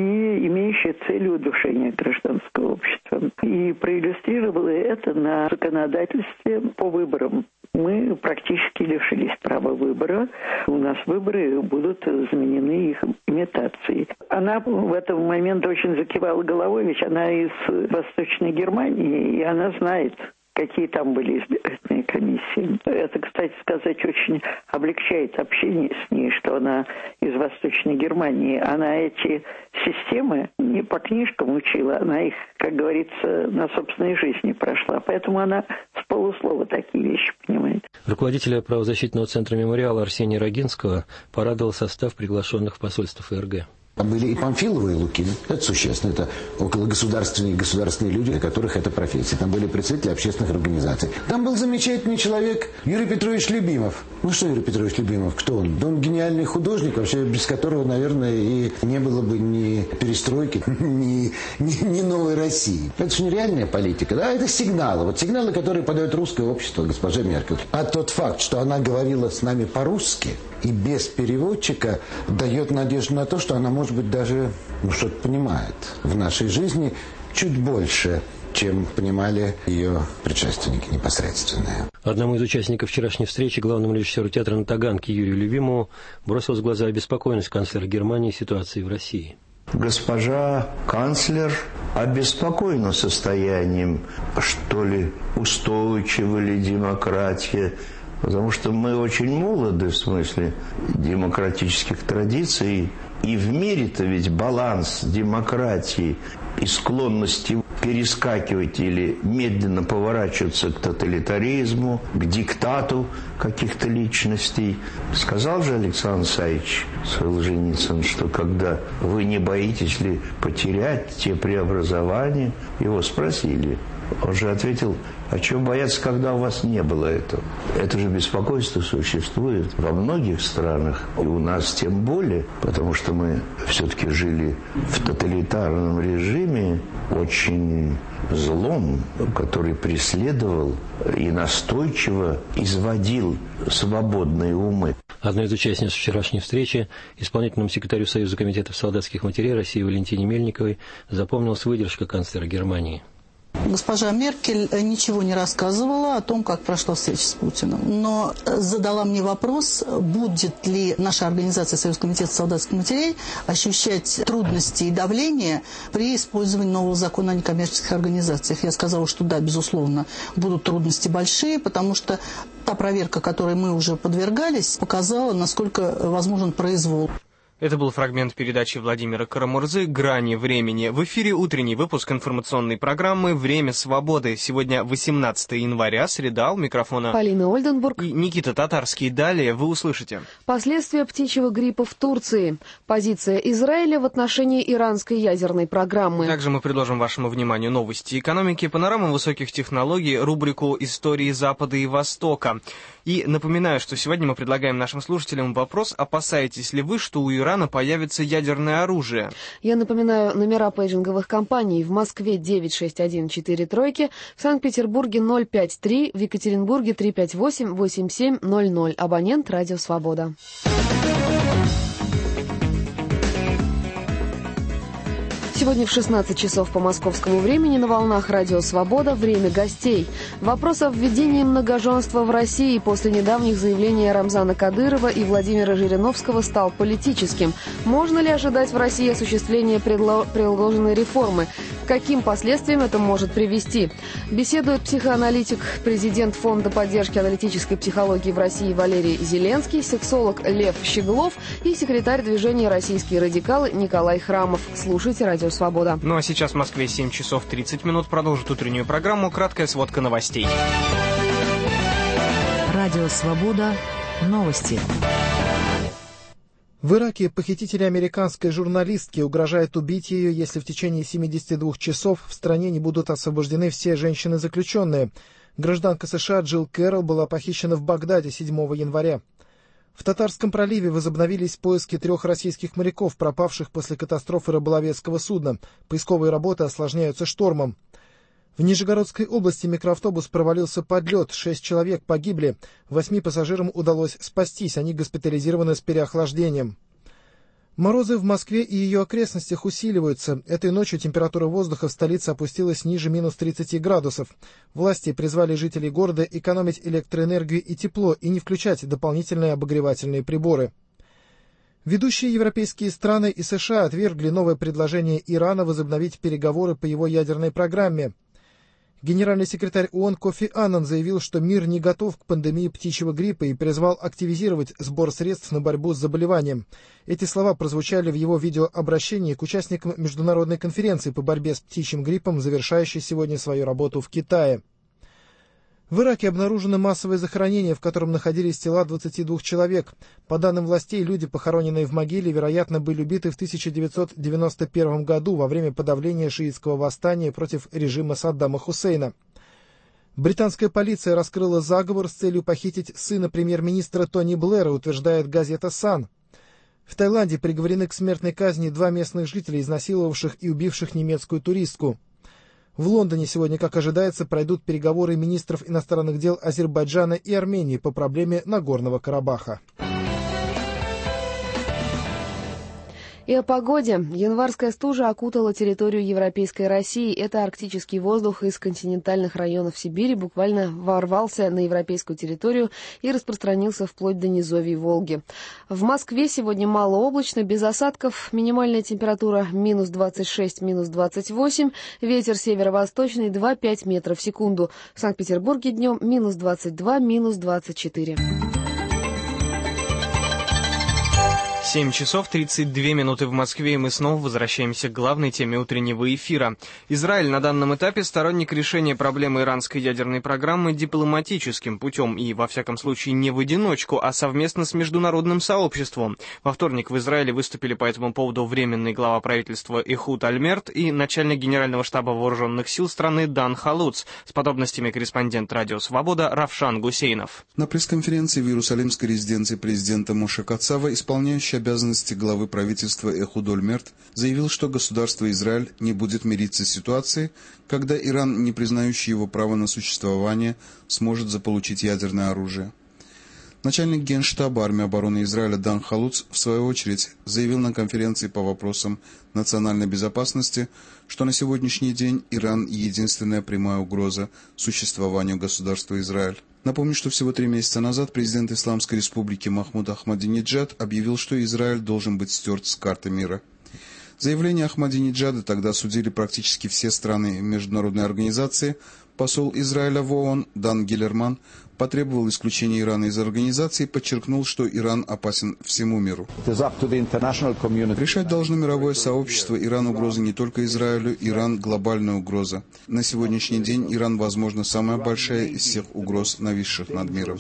и имеющая целью удушения гражданского общества. И проиллюстрировала это на законодательстве по выборам. Мы практически лишились права выбора. У нас выборы будут заменены их имитацией. Она в этот момент очень закивала головой, ведь она из Восточной Германии, и она знает, какие там были избирательные комиссии. Это, кстати сказать, очень облегчает общение с ней, что она из Восточной Германии. Она эти системы не по книжкам учила, она их, как говорится, на собственной жизни прошла. Поэтому она с полуслова такие вещи понимает. Руководителя правозащитного центра «Мемориал» Арсения Рогинского порадовал состав приглашенных в посольство ФРГ. Там были и Памфилова, и Лукин. Это существенно. Это окологосударственные и государственные люди, для которых это профессия. Там были представители общественных организаций. Там был замечательный человек Юрий Петрович Любимов. Ну что Юрий Петрович Любимов? Кто он? Да он гениальный художник, вообще без которого, наверное, и не было бы ни перестройки, ни, ни, ни новой России. Это же нереальная политика. Да, это сигналы. Вот сигналы, которые подает русское общество госпоже Меркель. А тот факт, что она говорила с нами по-русски и без переводчика, дает надежду на то, что она может быть даже ну, что-то понимает в нашей жизни чуть больше, чем понимали ее предшественники непосредственные. Одному из участников вчерашней встречи, главному режиссеру театра на Таганке Юрию Любимову, бросилась в глаза обеспокоенность канцлера Германии ситуацией в России. Госпожа канцлер обеспокоена состоянием, что ли, устойчива ли демократия, потому что мы очень молоды в смысле демократических традиций. И в мире-то ведь баланс демократии и склонности перескакивать или медленно поворачиваться к тоталитаризму, к диктату каких-то личностей. Сказал же Александр Исаевич Солженицын, что когда вы не боитесь ли потерять те преобразования, его спросили. Он же ответил, а чего бояться, когда у вас не было этого? Это же беспокойство существует во многих странах, и у нас тем более, потому что мы все-таки жили в тоталитарном режиме, очень злом, который преследовал и настойчиво изводил свободные умы. Одной из участниц вчерашней встречи, исполнительному секретарю Союза комитетов солдатских матерей России Валентине Мельниковой, запомнилась выдержка канцлера Германии. Госпожа Меркель ничего не рассказывала о том, как прошла встреча с Путиным, но задала мне вопрос, будет ли наша организация Союз комитета солдатских матерей ощущать трудности и давление при использовании нового закона о некоммерческих организациях. Я сказала, что да, безусловно, будут трудности большие, потому что та проверка, которой мы уже подвергались, показала, насколько возможен произвол. Это был фрагмент передачи Владимира Карамурзы «Грани времени». В эфире утренний выпуск информационной программы «Время свободы». Сегодня восемнадцатое января, среда, у микрофона Полина Ольденбург и Никита Татарский. Далее вы услышите. Последствия птичьего гриппа в Турции. Позиция Израиля в отношении иранской ядерной программы. Также мы предложим вашему вниманию новости экономики, панораму высоких технологий, рубрику «Истории Запада и Востока». И напоминаю, что сегодня мы предлагаем нашим слушателям вопрос: опасаетесь ли вы, что у Ирана появится ядерное оружие? Я напоминаю, номера пейджинговых компаний: в Москве девять шесть один четыре тройки, в Санкт-Петербурге ноль пять три, в Екатеринбурге три пять восемь восемь семь ноль ноль. Абонент «Радио Свобода». Сегодня в шестнадцать часов по московскому времени на волнах «Радио Свобода» время гостей. Вопрос о введении многоженства в России после недавних заявлений Рамзана Кадырова и Владимира Жириновского стал политическим. Можно ли ожидать в России осуществления предложенной реформы? К каким последствиям это может привести? Беседует психоаналитик, президент Фонда поддержки аналитической психологии в России Валерий Зеленский, сексолог Лев Щеглов и секретарь движения «Российские радикалы» Николай Храмов. Слушайте «Радио Свобода». Ну а сейчас в Москве семь часов тридцать минут. Продолжит утреннюю программу краткая сводка новостей. Радио Свобода. Новости. В Ираке похитители американской журналистки угрожают убить ее, если в течение семидесяти двух часов в стране не будут освобождены все женщины-заключенные. Гражданка США Джилл Кэрролл была похищена в Багдаде седьмого января. В Татарском проливе возобновились поиски трех российских моряков, пропавших после катастрофы рыболовецкого судна. Поисковые работы осложняются штормом. В Нижегородской области микроавтобус провалился под лед, шесть человек погибли, восьми пассажирам удалось спастись, они госпитализированы с переохлаждением. Морозы в Москве и ее окрестностях усиливаются. Этой ночью температура воздуха в столице опустилась ниже минус тридцати градусов. Власти призвали жителей города экономить электроэнергию и тепло и не включать дополнительные обогревательные приборы. Ведущие европейские страны и США отвергли новое предложение Ирана возобновить переговоры по его ядерной программе. Генеральный секретарь ООН Кофи Аннан заявил, что мир не готов к пандемии птичьего гриппа и призвал активизировать сбор средств на борьбу с заболеванием. Эти слова прозвучали в его видеообращении к участникам международной конференции по борьбе с птичьим гриппом, завершающей сегодня свою работу в Китае. В Ираке обнаружено массовое захоронение, в котором находились тела двадцати двух человек. По данным властей, люди, похороненные в могиле, вероятно, были убиты в тысяча девятьсот девяносто первом году во время подавления шиитского восстания против режима Саддама Хусейна. Британская полиция раскрыла заговор с целью похитить сына премьер-министра Тони Блэра, утверждает газета «Сан». В Таиланде приговорены к смертной казни два местных жителя, изнасиловавших и убивших немецкую туристку. В Лондоне сегодня, как ожидается, пройдут переговоры министров иностранных дел Азербайджана и Армении по проблеме Нагорного Карабаха. И о погоде. Январская стужа окутала территорию Европейской России. Это арктический воздух из континентальных районов Сибири буквально ворвался на европейскую территорию и распространился вплоть до низовий Волги. В Москве сегодня малооблачно, без осадков. Минимальная температура минус двадцать шесть, минус двадцать восемь. Ветер северо-восточный два-пять метров в секунду. В Санкт-Петербурге днем минус двадцать два, минус двадцать четыре. семь часов тридцать две минуты в Москве, и мы снова возвращаемся к главной теме утреннего эфира. Израиль на данном этапе сторонник решения проблемы иранской ядерной программы дипломатическим путем и, во всяком случае, не в одиночку, а совместно с международным сообществом. Во вторник в Израиле выступили по этому поводу временный глава правительства Эхуд Ольмерт и начальник генерального штаба вооруженных сил страны Дан Халуц. С подробностями корреспондент «Радио Свобода» Равшан Гусейнов. На пресс-конференции в Иерусалимской резиденции президента Моше Кацава исполняющий обязанности главы правительства Эхуд Ольмерт заявил, что государство Израиль не будет мириться с ситуацией, когда Иран, не признающий его право на существование, сможет заполучить ядерное оружие. Начальник Генштаба армии обороны Израиля Дан Халуц, в свою очередь, заявил на конференции по вопросам национальной безопасности, что на сегодняшний день Иран – единственная прямая угроза существованию государства Израиль. Напомню, что всего три месяца назад президент Исламской Республики Махмуд Ахмадинеджад объявил, что Израиль должен быть стерт с карты мира. Заявление Ахмадинеджада тогда осудили практически все страны и международные организации. Посол Израиля в ООН Дан Гиллерман потребовал исключения Ирана из организации и подчеркнул, что Иран опасен всему миру. Решать должно мировое сообщество. Иран угроза не только Израилю, Иран глобальная угроза. На сегодняшний день Иран, возможно, самая большая из всех угроз, нависших над миром.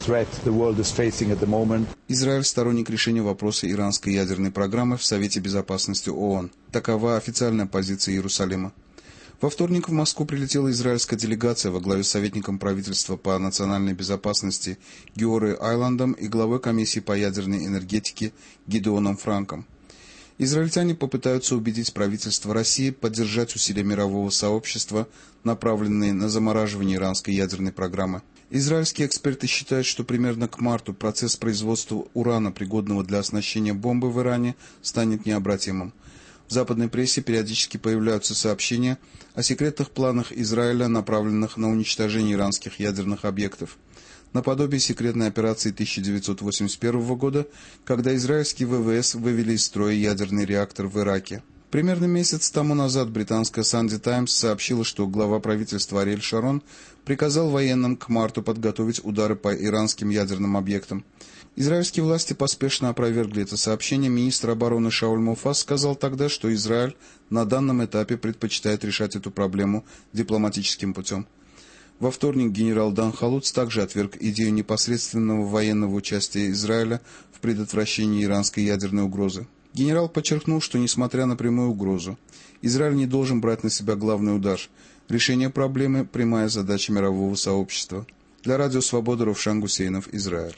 Израиль сторонник решения вопроса иранской ядерной программы в Совете Безопасности ООН. Такова официальная позиция Иерусалима. Во вторник в Москву прилетела израильская делегация во главе с советником правительства по национальной безопасности Георой Айландом и главой комиссии по ядерной энергетике Гидеоном Франком. Израильтяне попытаются убедить правительство России поддержать усилия мирового сообщества, направленные на замораживание иранской ядерной программы. Израильские эксперты считают, что примерно к марту процесс производства урана, пригодного для оснащения бомбы в Иране, станет необратимым. В западной прессе периодически появляются сообщения о секретных планах Израиля, направленных на уничтожение иранских ядерных объектов. Наподобие секретной операции тысяча девятьсот восемьдесят первого года, когда израильские ВВС вывели из строя ядерный реактор в Ираке. Примерно месяц тому назад британская Sunday Times сообщила, что глава правительства Ариэль Шарон приказал военным к марту подготовить удары по иранским ядерным объектам. Израильские власти поспешно опровергли это сообщение. Министр обороны Шауль Муфас сказал тогда, что Израиль на данном этапе предпочитает решать эту проблему дипломатическим путем. Во вторник генерал Дан Халуц также отверг идею непосредственного военного участия Израиля в предотвращении иранской ядерной угрозы. Генерал подчеркнул, что несмотря на прямую угрозу, Израиль не должен брать на себя главный удар. Решение проблемы – прямая задача мирового сообщества. Для Радио Свобода Равшан Гусейнов, Израиль.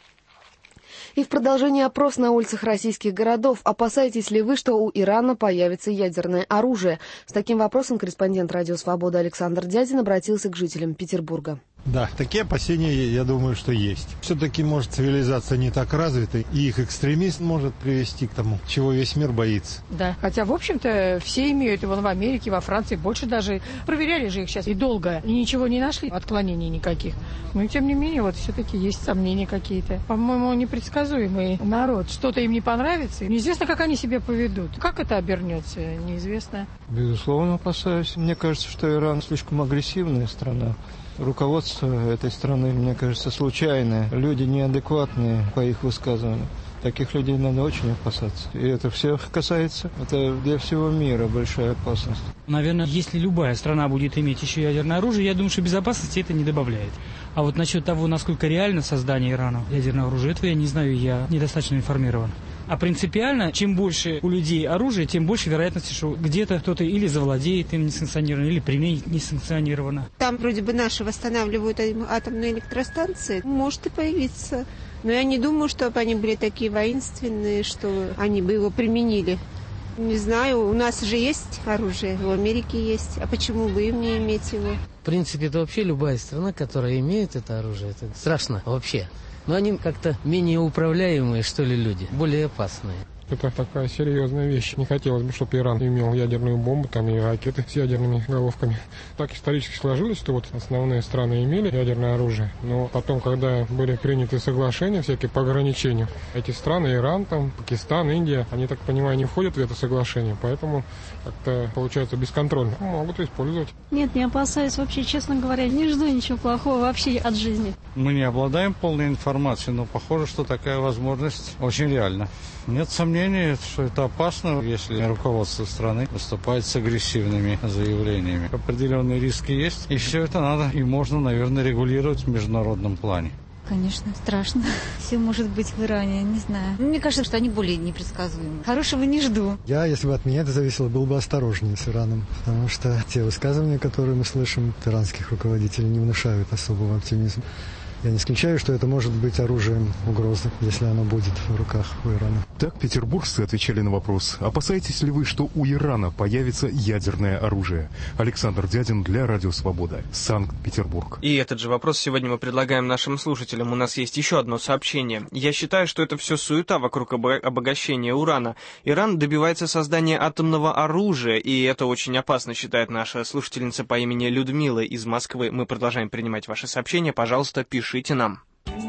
И в продолжении опрос на улицах российских городов. Опасаетесь ли вы, что у Ирана появится ядерное оружие? С таким вопросом корреспондент Радио Свобода Александр Дядин обратился к жителям Петербурга. Да, такие опасения, я думаю, что есть. Все-таки, может, цивилизация не так развита, и их экстремизм может привести к тому, чего весь мир боится. Да, хотя, в общем-то, все имеют, и вон в Америке, во Франции, больше даже. Проверяли же их сейчас и долго, и ничего не нашли, отклонений никаких. Но, тем не менее, вот все-таки есть сомнения какие-то. По-моему, непредсказуемый народ. Что-то им не понравится, неизвестно, как они себя поведут. Как это обернется, неизвестно. Безусловно, опасаюсь. Мне кажется, что Иран слишком агрессивная страна. Руководство этой страны, мне кажется, случайное. Люди неадекватные по их высказываниям. Таких людей надо очень опасаться. И это все касается, это для всего мира большая опасность. Наверное, если любая страна будет иметь еще ядерное оружие, я думаю, что безопасности это не добавляет. А вот насчет того, насколько реально создание Ирана ядерного оружия, этого я не знаю, я недостаточно информирован. А принципиально, чем больше у людей оружия, тем больше вероятности, что где-то кто-то или завладеет им несанкционированно, или применит несанкционированно. Там вроде бы наши восстанавливают атомные электростанции. Может и появиться. Но я не думаю, чтобы они были такие воинственные, что они бы его применили. Не знаю, у нас же есть оружие, в Америке есть. А почему бы им не иметь его? В принципе, это вообще любая страна, которая имеет это оружие. Это страшно вообще. Но они как-то менее управляемые, что ли, люди, более опасные. Это такая серьезная вещь. Не хотелось бы, чтобы Иран имел ядерную бомбу там, и ракеты с ядерными головками. Так исторически сложилось, что вот основные страны имели ядерное оружие. Но потом, когда были приняты соглашения всякие по ограничению, эти страны, Иран, там, Пакистан, Индия, они, так понимаю, не входят в это соглашение. Поэтому как-то получается бесконтрольно. Могут использовать. Нет, не опасаюсь вообще, честно говоря. Не жду ничего плохого вообще от жизни. Мы не обладаем полной информацией, но похоже, что такая возможность очень реальна. Нет сомнений, что это опасно, если руководство страны выступает с агрессивными заявлениями. Определенные риски есть, и все это надо и можно, наверное, регулировать в международном плане. Конечно, страшно. Все может быть в Иране, не знаю. Мне кажется, что они более непредсказуемы. Хорошего не жду. Я, если бы от меня это зависело, был бы осторожнее с Ираном, потому что те высказывания, которые мы слышим от иранских руководителей, не внушают особого оптимизма. Я не исключаю, что это может быть оружием угрозы, если оно будет в руках у Ирана. Так петербуржцы отвечали на вопрос: опасаетесь ли вы, что у Ирана появится ядерное оружие? Александр Дядин для Радио Свобода, Санкт-Петербург. И этот же вопрос сегодня мы предлагаем нашим слушателям. У нас есть еще одно сообщение. Я считаю, что это все суета вокруг обогащения урана. Иран добивается создания атомного оружия, и это очень опасно, считает наша слушательница по имени Людмила из Москвы. Мы продолжаем принимать ваши сообщения. Пожалуйста, пишите. Пишите нам.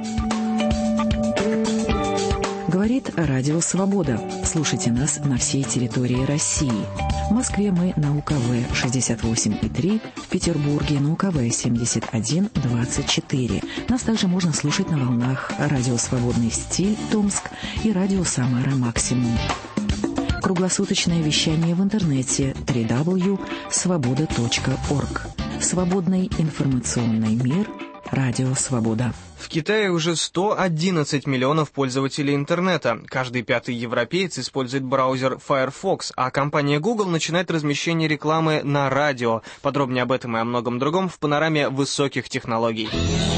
Говорит Радио Свобода. Слушайте нас на всей территории России. В Москве мы на У К В шестьдесят восемь и три, в Петербурге на У К В семьдесят один двадцать четыре. Нас также можно слушать на волнах Радио Свободный стиль Томск и Радио Самара Максимум. Круглосуточное вещание в интернете дабл ю дабл ю дабл ю точка свобода точка орг. Свободный информационный мир. Радио Свобода. В Китае уже сто одиннадцать миллионов пользователей интернета. Каждый пятый европеец использует браузер Firefox, а компания Google начинает размещение рекламы на радио. Подробнее об этом и о многом другом в панораме высоких технологий.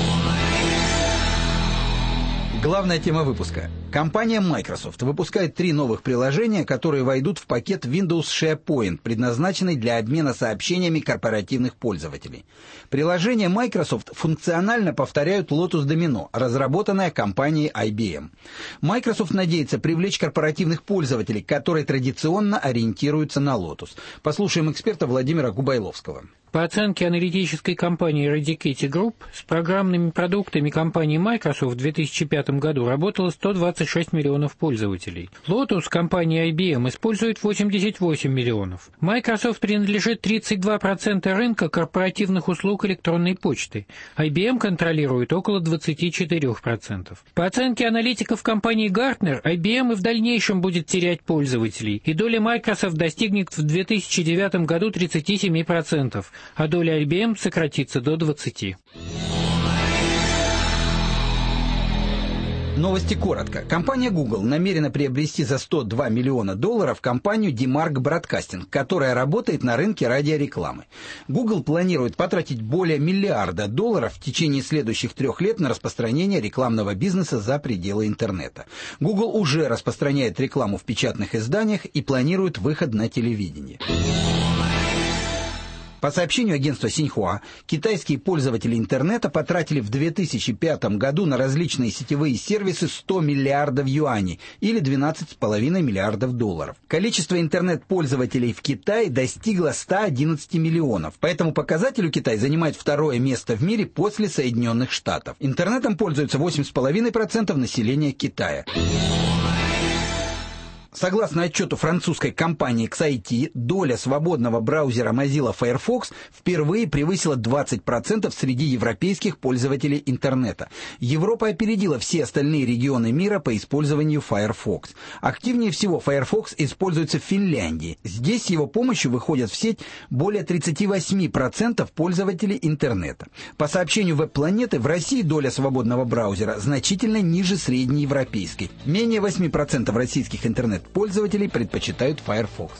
Главная тема выпуска. Компания Microsoft выпускает три новых приложения, которые войдут в пакет Windows SharePoint, предназначенный для обмена сообщениями корпоративных пользователей. Приложения Microsoft функционально повторяют Lotus Domino, разработанное компанией ай би эм. Microsoft надеется привлечь корпоративных пользователей, которые традиционно ориентируются на Lotus. Послушаем эксперта Владимира Губайловского. По оценке аналитической компании Redicate Group, с программными продуктами компании Microsoft в две тысячи пятом году работало сто двадцать шесть миллионов пользователей. Lotus компания ай би эм использует восемьдесят восемь миллионов. Microsoft принадлежит тридцать два процента рынка корпоративных услуг электронной почты. ай би эм контролирует около двадцать четыре процента. По оценке аналитиков компании Gartner, ай би эм и в дальнейшем будет терять пользователей, и доля Microsoft достигнет в две тысячи девятом году тридцать семь процентов. А доля ай би эм сократится до двадцати процентов. Новости коротко. Компания Google намерена приобрести за сто два миллиона долларов компанию DMark Broadcasting, которая работает на рынке радиорекламы. Google планирует потратить более миллиарда долларов в течение следующих трех лет на распространение рекламного бизнеса за пределы интернета. Google уже распространяет рекламу в печатных изданиях и планирует выход на телевидение. По сообщению агентства Синьхуа, китайские пользователи интернета потратили в две тысячи пятом году на различные сетевые сервисы сто миллиардов юаней или двенадцать с половиной миллиардов долларов. Количество интернет-пользователей в Китае достигло ста одиннадцати миллионов. По этому показателю Китай занимает второе место в мире после Соединенных Штатов. Интернетом пользуются восемь с половиной процентов населения Китая. Согласно отчету французской компании икс ай ти, доля свободного браузера Mozilla Firefox впервые превысила двадцать процентов среди европейских пользователей интернета. Европа опередила все остальные регионы мира по использованию Firefox. Активнее всего Firefox используется в Финляндии. Здесь с его помощью выходят в сеть более тридцати восьми процентов пользователей интернета. По сообщению Веб-планеты, в России доля свободного браузера значительно ниже среднеевропейской. Менее восьми процентов российских интернет пользователей предпочитают Firefox.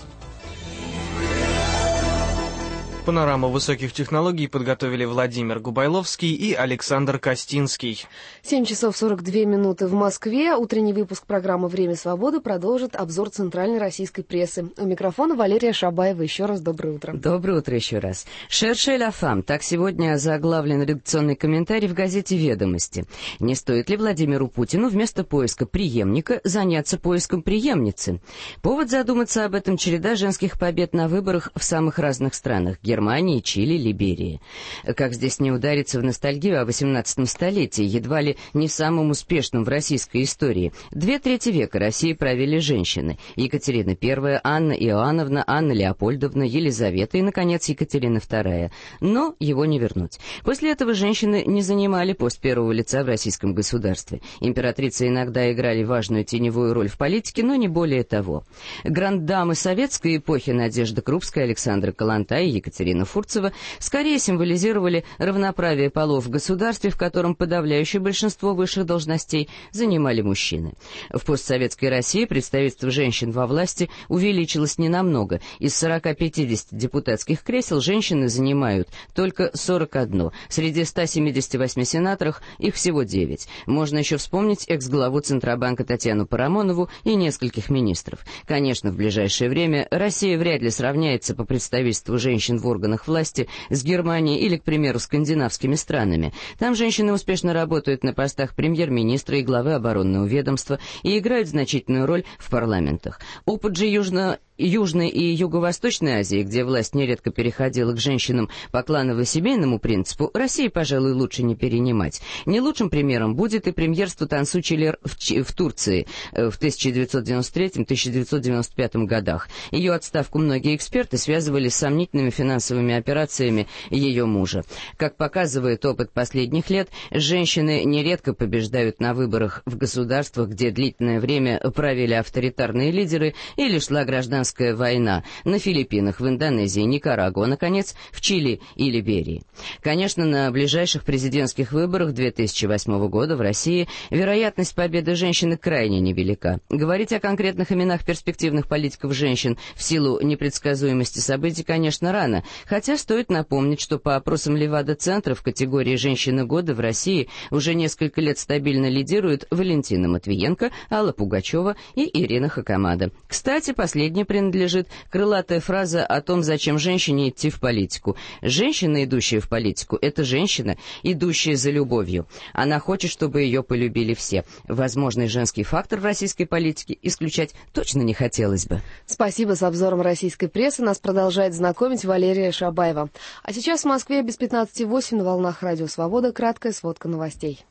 Панораму высоких технологий подготовили Владимир Губайловский и Александр Костинский. семь часов сорок две минуты в Москве. Утренний выпуск программы «Время свободы» продолжит обзор центральной российской прессы. У микрофона Валерия Шабаева. Еще раз доброе утро. Доброе утро еще раз. «Шерше ля фам». Так сегодня заглавлен редакционный комментарий в газете «Ведомости». Не стоит ли Владимиру Путину вместо поиска преемника заняться поиском преемницы? Повод задуматься об этом — череда женских побед на выборах в самых разных странах — Германии, Чили, Либерии. Как здесь не удариться в ностальгию о восемнадцатом столетии, едва ли не самым успешным в российской истории? Две трети века России правили женщины. Екатерина Первая, Анна Иоанновна, Анна Леопольдовна, Елизавета и, наконец, Екатерина Вторая. Но его не вернуть. После этого женщины не занимали пост первого лица в российском государстве. Императрицы иногда играли важную теневую роль в политике, но не более того. Гранд-дамы советской эпохи Надежда Крупская, Александра Калантай и Екатерина Екатерина Фурцева скорее символизировали равноправие полов в государстве, в котором подавляющее большинство высших должностей занимали мужчины. В постсоветской России представительство женщин во власти увеличилось ненамного. Из сорока-пятидесяти депутатских кресел женщины занимают только сорок одно. Среди ста семидесяти восьми сенаторов их всего девять. Можно еще вспомнить экс-главу Центробанка Татьяну Парамонову и нескольких министров. Конечно, в ближайшее время Россия вряд ли сравняется по представительству женщин в органах власти с Германией или, к примеру, скандинавскими странами. Там женщины успешно работают на постах премьер-министра и главы оборонного ведомства и играют значительную роль в парламентах. Опыт же южно Южной и Юго-Восточной Азии, где власть нередко переходила к женщинам по кланово-семейному принципу, России, пожалуй, лучше не перенимать. Не лучшим примером будет и премьерство Тансу Чилер в, в Турции в тысяча девятьсот девяносто третьем — тысяча девятьсот девяносто пятом годах. Ее отставку многие эксперты связывали с сомнительными финансовыми операциями ее мужа. Как показывает опыт последних лет, женщины нередко побеждают на выборах в государствах, где длительное время правили авторитарные лидеры или шла гражданская война, на Филиппинах, в Индонезии, Никарагуа, наконец, в Чили и Либерии. Конечно, на ближайших президентских выборах две тысячи восьмого года в России вероятность победы женщины крайне невелика. Говорить о конкретных именах перспективных политиков женщин в силу непредсказуемости событий, конечно, рано, хотя стоит напомнить, что по опросам Левада-центра в категории «Женщины года» в России уже несколько лет стабильно лидируют Валентина Матвиенко, Алла Пугачева и Ирина Хакамада. Кстати, последняя принадлежит крылатая фраза о том, зачем женщине идти в политику. Женщина, идущая в политику, это женщина, идущая за любовью. Она хочет, чтобы ее полюбили все. Возможный женский фактор в российской политике исключать точно не хотелось бы. Спасибо. С обзором российской прессы нас продолжает знакомить Валерия Шабаева. А сейчас в Москве без пятнадцати восемь на волнах Радио Свобода краткая сводка новостей.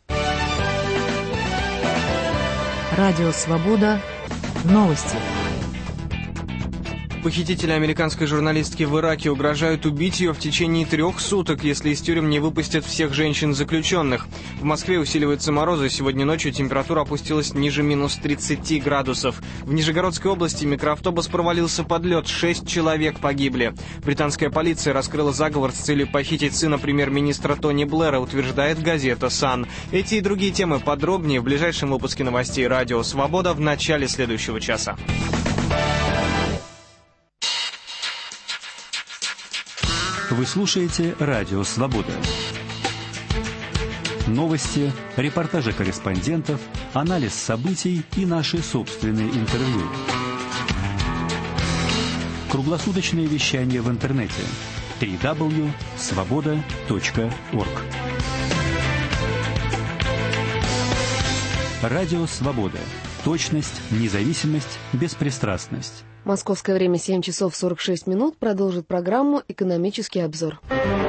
Радио Свобода. Новости. Похитители американской журналистки в Ираке угрожают убить ее в течение трех суток, если из тюрем не выпустят всех женщин-заключенных. В Москве усиливаются морозы. Сегодня ночью температура опустилась ниже минус тридцати градусов. В Нижегородской области микроавтобус провалился под лед. Шесть человек погибли. Британская полиция раскрыла заговор с целью похитить сына премьер-министра Тони Блэра, утверждает газета «Сан». Эти и другие темы подробнее в ближайшем выпуске новостей «Радио Свобода» в начале следующего часа. Вы слушаете «Радио Свобода». Новости, репортажи корреспондентов, анализ событий и наши собственные интервью. Круглосуточное вещание в интернете дабл ю дабл ю дабл ю точка свобода точка орг. Радио Свобода. Точность, независимость, беспристрастность. Московское время семь часов сорок шесть минут. Продолжит программу «Экономический обзор».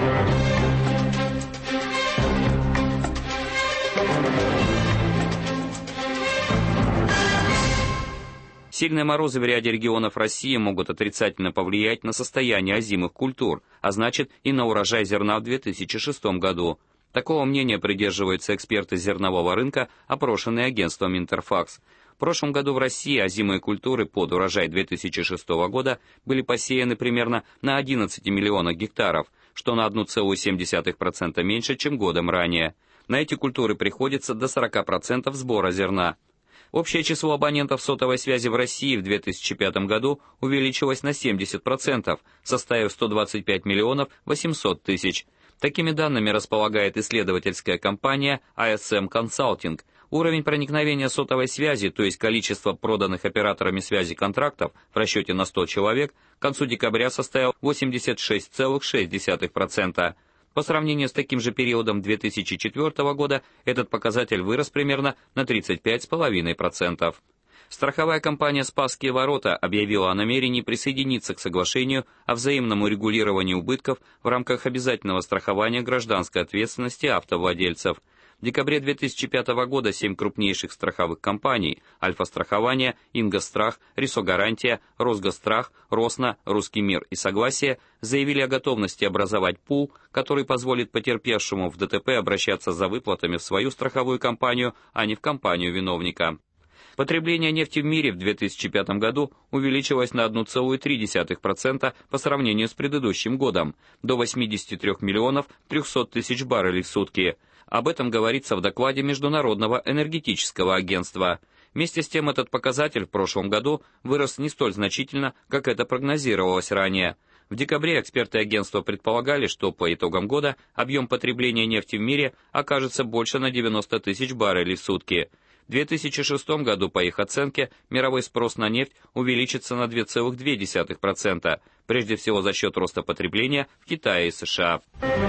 Сильные морозы в ряде регионов России могут отрицательно повлиять на состояние озимых культур, а значит и на урожай зерна в две тысячи шестом году. Такого мнения придерживаются эксперты зернового рынка, опрошенные агентством Интерфакс. В прошлом году в России озимые культуры под урожай две тысячи шестого года были посеяны примерно на одиннадцати миллионах гектаров, что на одна целая семь десятых процента меньше, чем годом ранее. На эти культуры приходится до сорока процентов сбора зерна. Общее число абонентов сотовой связи в России в две тысячи пятом году увеличилось на семьдесят процентов, составив сто двадцать пять миллионов восемьсот тысяч. Такими данными располагает исследовательская компания эй эс эм Consulting. Уровень проникновения сотовой связи, то есть количество проданных операторами связи контрактов в расчете на сто человек, к концу декабря составил восемьдесят шесть целых шесть десятых процента. По сравнению с таким же периодом две тысячи четвёртого года этот показатель вырос примерно на тридцать пять целых пять десятых процента. Страховая компания «Спасские ворота» объявила о намерении присоединиться к соглашению о взаимном урегулировании убытков в рамках обязательного страхования гражданской ответственности автовладельцев. В декабре две тысячи пятого года семь крупнейших страховых компаний – Альфа-страхование, Ингосстрах, Рисогарантия, Росгосстрах, Росно, Русский мир и Согласие – заявили о готовности образовать пул, который позволит потерпевшему в ДТП обращаться за выплатами в свою страховую компанию, а не в компанию виновника. Потребление нефти в мире в две тысячи пятом году увеличилось на одна целая три десятых процента по сравнению с предыдущим годом, до восьмидесяти трёх миллионов трёхсот тысяч баррелей в сутки. Об этом говорится в докладе Международного энергетического агентства. Вместе с тем этот показатель в прошлом году вырос не столь значительно, как это прогнозировалось ранее. В декабре эксперты агентства предполагали, что по итогам года объем потребления нефти в мире окажется больше на девяносто тысяч баррелей в сутки. В две тысячи шестом году, по их оценке, мировой спрос на нефть увеличится на две целых две десятых процента, прежде всего за счет роста потребления в Китае и США.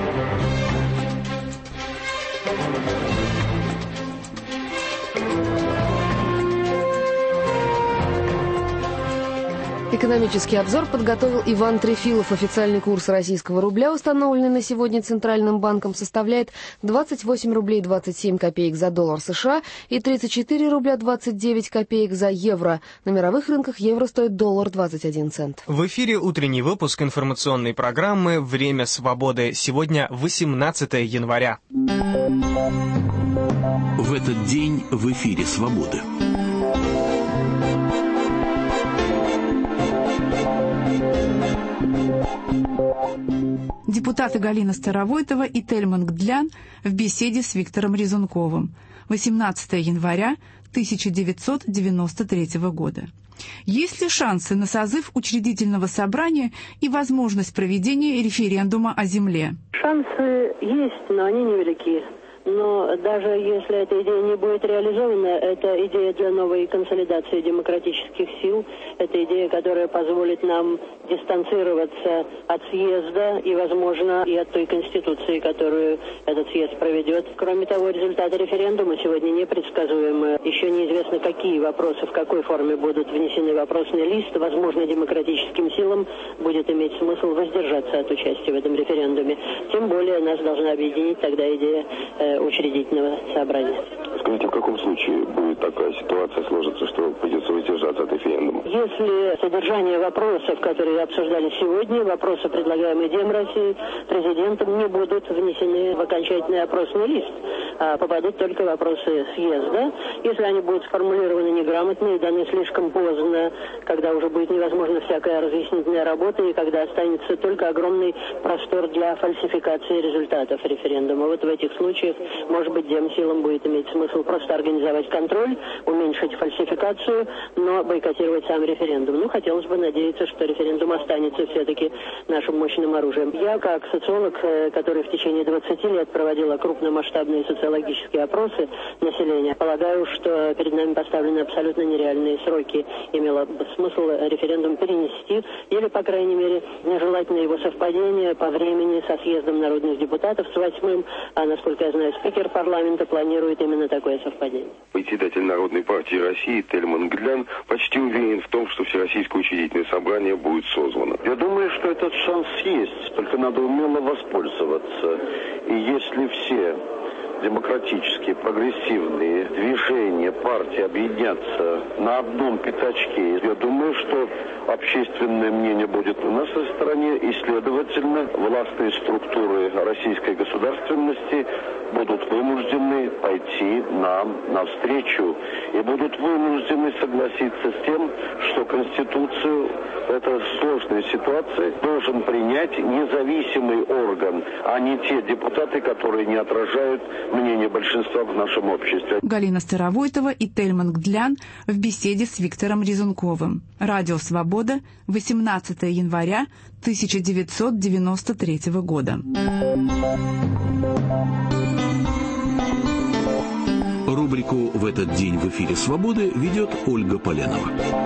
Экономический обзор подготовил Иван Трефилов. Официальный курс российского рубля, установленный на сегодня Центральным банком, составляет двадцать восемь рублей двадцать семь копеек за доллар США и тридцать четыре рубля двадцать девять копеек за евро. На мировых рынках евро стоит доллар двадцать один цент. В эфире утренний выпуск информационной программы «Время свободы». Сегодня восемнадцатое января. В этот день в эфире «Свободы». Депутаты Галина Старовойтова и Тельман Гдлян в беседе с Виктором Резунковым. восемнадцатое января тысяча девятьсот девяносто третьего года. Есть ли шансы на созыв учредительного собрания и возможность проведения референдума о земле? Шансы есть, но они невелики. Но даже если эта идея не будет реализована, это идея для новой консолидации демократических сил, это идея, которая позволит нам дистанцироваться от съезда и, возможно, и от той конституции, которую этот съезд проведет. Кроме того, результаты референдума сегодня непредсказуемы. Еще неизвестно, какие вопросы, в какой форме будут внесены в вопросный лист. Возможно, демократическим силам будет иметь смысл воздержаться от участия в этом референдуме. Тем более нас должна объединить тогда идея учредительного собрания. Скажите, в каком случае будет такая ситуация сложиться, что придется воздержаться от референдума? Если содержание вопросов, которые обсуждали сегодня, вопросы, предлагаемые Дем России, президентом, не будут внесены в окончательный опросный лист, а попадут только вопросы съезда. Если они будут сформулированы неграмотно и даны слишком поздно, когда уже будет невозможна всякая разъяснительная работа и когда останется только огромный простор для фальсификации результатов референдума. Вот в этих случаях, может быть, Демсилам будет иметь смысл просто организовать контроль, уменьшить фальсификацию, но бойкотировать сам референдум. Ну, хотелось бы надеяться, что референдум останется все-таки нашим мощным оружием. Я, как социолог, который в течение двадцати лет проводила крупномасштабные социологические опросы населения, полагаю, что перед нами поставлены абсолютно нереальные сроки. Имело смысл референдум перенести, или, по крайней мере, нежелательно его совпадение по времени со съездом народных депутатов с восьмым, а, насколько я знаю, спикер парламента планирует именно такое совпадение. Председатель Народной партии России Тельман Глян почти уверен в том, что Всероссийское учредительное собрание будет созвано. Я думаю, что этот шанс есть, только надо умело воспользоваться. И если все демократические, прогрессивные движения, партии объединятся на одном пятачке, я думаю, что общественное мнение будет на нашей стороне, и, следовательно, властные структуры российской государственности будут вынуждены пойти нам навстречу и будут вынуждены согласиться с тем, что Конституцию в этой сложной ситуации должен принять независимый орган, а не те депутаты, которые не отражают мнение большинства в нашем обществе. Галина Старовойтова и Тельман Гдлян в беседе с Виктором Резунковым. Радио «Свобода», восемнадцатого января тысяча девятьсот девяносто третьего года. Рубрику «В этот день в эфире Свободы» ведет Ольга Поленова.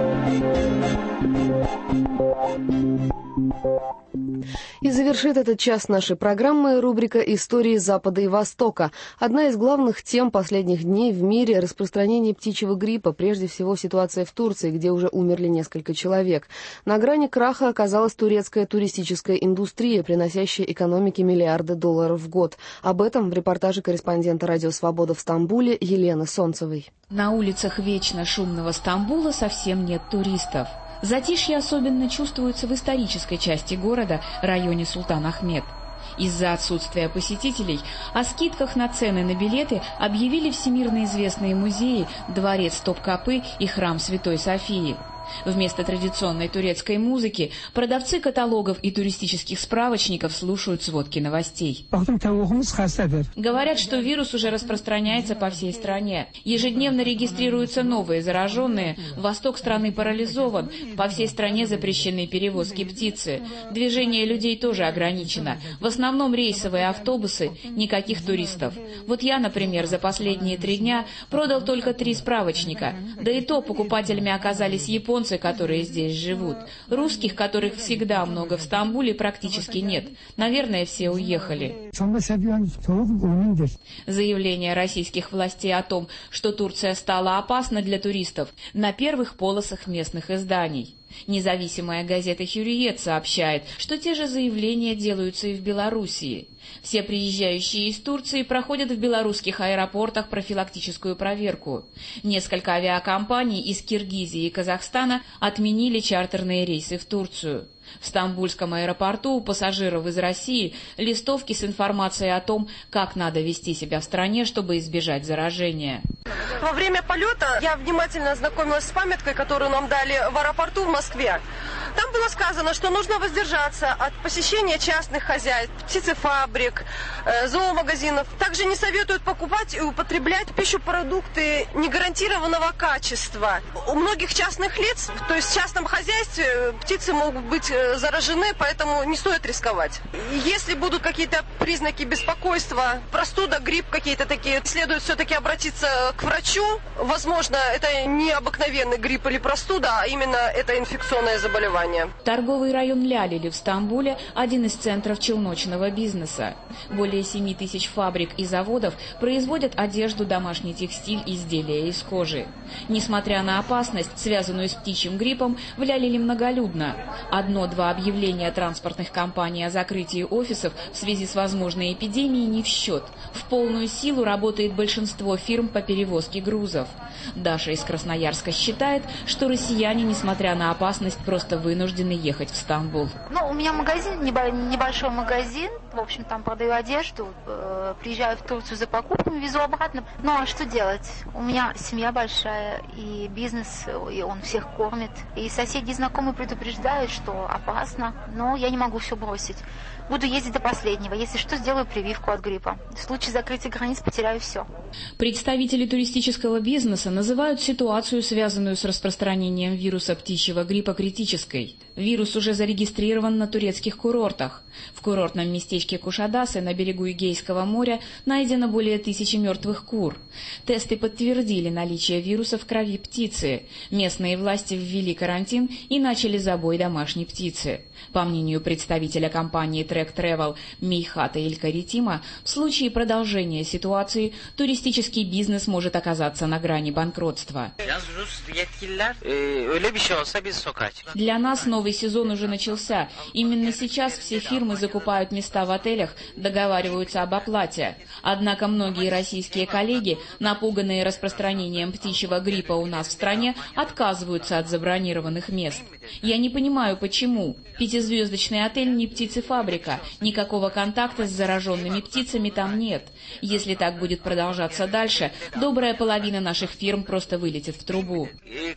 И завершит этот час нашей программы рубрика «Истории Запада и Востока». Одна из главных тем последних дней в мире – распространение птичьего гриппа, прежде всего ситуация в Турции, где уже умерли несколько человек. На грани краха оказалась турецкая туристическая индустрия, приносящая экономике миллиарды долларов в год. Об этом в репортаже корреспондента «Радио Свобода» в Стамбуле Елены Солнцевой. На улицах вечно шумного Стамбула совсем нет туристов. Затишье особенно чувствуется в исторической части города, районе Султан-Ахмед. Из-за отсутствия посетителей о скидках на цены на билеты объявили всемирно известные музеи, дворец Топкапы и храм Святой Софии. Вместо традиционной турецкой музыки продавцы каталогов и туристических справочников слушают сводки новостей. Говорят, что вирус уже распространяется по всей стране. Ежедневно регистрируются новые зараженные, восток страны парализован, по всей стране запрещены перевозки птицы. Движение людей тоже ограничено. В основном рейсовые автобусы, никаких туристов. Вот я, например, за последние три дня продал только три справочника. Да и то покупателями оказались японцы, которые здесь живут. Русских, которых всегда много в Стамбуле, практически нет. Наверное, все уехали. Заявление российских властей о том, что Турция стала опасна для туристов, на первых полосах местных изданий. Независимая газета «Хюриет» сообщает, что те же заявления делаются и в Белоруссии. Все приезжающие из Турции проходят в белорусских аэропортах профилактическую проверку. Несколько авиакомпаний из Киргизии и Казахстана отменили чартерные рейсы в Турцию. В Стамбульском аэропорту у пассажиров из России листовки с информацией о том, как надо вести себя в стране, чтобы избежать заражения. Во время полета я внимательно ознакомилась с памяткой, которую нам дали в аэропорту в Москве. Там было сказано, что нужно воздержаться от посещения частных хозяйств, птицефабрик, э, зоомагазинов. Также не советуют покупать и употреблять пищепродукты негарантированного качества. У многих частных лиц, то есть в частном хозяйстве, птицы могут быть заражены, поэтому не стоит рисковать. Если будут какие-то признаки беспокойства, простуда, грипп какие-то такие, следует все-таки обратиться к врачу. Возможно, это не обыкновенный грипп или простуда, а именно это инфекционное заболевание. заболевания. Торговый район Лялили в Стамбуле – один из центров челночного бизнеса. Более семи тысяч фабрик и заводов производят одежду, домашний текстиль, изделия из кожи. Несмотря на опасность, связанную с птичьим гриппом, в Лялили многолюдно. Одно-два объявления транспортных компаний о закрытии офисов в связи с возможной эпидемией не в счет. В полную силу работает большинство фирм по перевозке грузов. Даша из Красноярска считает, что россияне, несмотря на опасность, просто вынуждены ехать в Стамбул. Ну, у меня магазин, небольшой магазин, в общем, там продаю одежду, приезжаю в Турцию за покупками, везу обратно. Ну, а что делать? У меня семья большая, и бизнес, и он всех кормит. И соседи и знакомые предупреждают, что опасно, но я не могу все бросить. Буду ездить до последнего. Если что, сделаю прививку от гриппа. В случае закрытия границ потеряю все. Представители туристического бизнеса называют ситуацию, связанную с распространением вируса птичьего гриппа, критической. Вирус уже зарегистрирован на турецких курортах. В курортном местечке Кушадасы на берегу Эгейского моря найдено более тысячи мертвых кур. Тесты подтвердили наличие вируса в крови птицы. Местные власти ввели карантин и начали забой домашней птицы. По мнению представителя компании Trek Travel Мейхата Илькаритима, в случае продолжения ситуации туристический бизнес может оказаться на грани банкротства. Для нас новый сезон уже начался. Именно сейчас все фирмы закупают места в отелях, договариваются об оплате. Однако многие российские коллеги, напуганные распространением птичьего гриппа у нас в стране, отказываются от забронированных мест. Я не понимаю, почему. Пятизвездочный отель не птицефабрика, никакого контакта с зараженными птицами там нет. Если так будет продолжаться дальше, добрая половина наших фирм просто вылетит в трубу.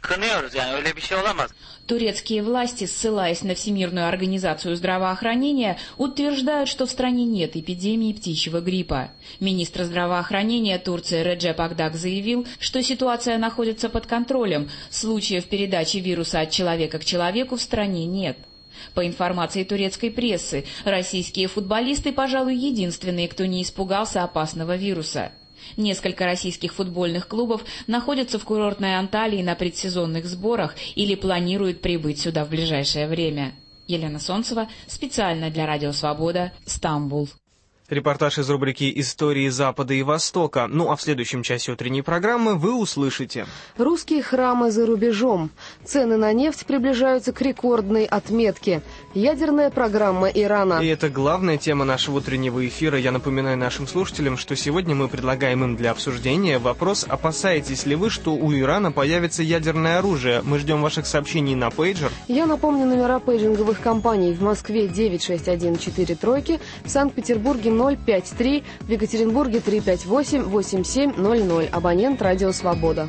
Турецкие власти, ссылаясь на Всемирную организацию здравоохранения, утверждают, что в стране нет эпидемии птичьего гриппа. Министр здравоохранения Турции Реджеп Акдак заявил, что ситуация находится под контролем, случаев передачи вируса от человека к человеку в стране нет. По информации турецкой прессы, российские футболисты, пожалуй, единственные, кто не испугался опасного вируса. Несколько российских футбольных клубов находятся в курортной Анталии на предсезонных сборах или планируют прибыть сюда в ближайшее время. Елена Солнцева, специально для Радио Свобода, Стамбул. Репортаж из рубрики «Истории Запада и Востока». Ну а в следующем часе утренней программы вы услышите: русские храмы за рубежом. Цены на нефть приближаются к рекордной отметке. Ядерная программа Ирана. И это главная тема нашего утреннего эфира. Я напоминаю нашим слушателям, что сегодня мы предлагаем им для обсуждения вопрос: опасаетесь ли вы, что у Ирана появится ядерное оружие? Мы ждем ваших сообщений на пейджер. Я напомню номера пейджинговых компаний: в Москве девять шесть один четыре тройки, в Санкт-Петербурге ноль пять три, в Екатеринбурге три пять восемь восемь семь ноль ноль. Абонент Радио Свобода.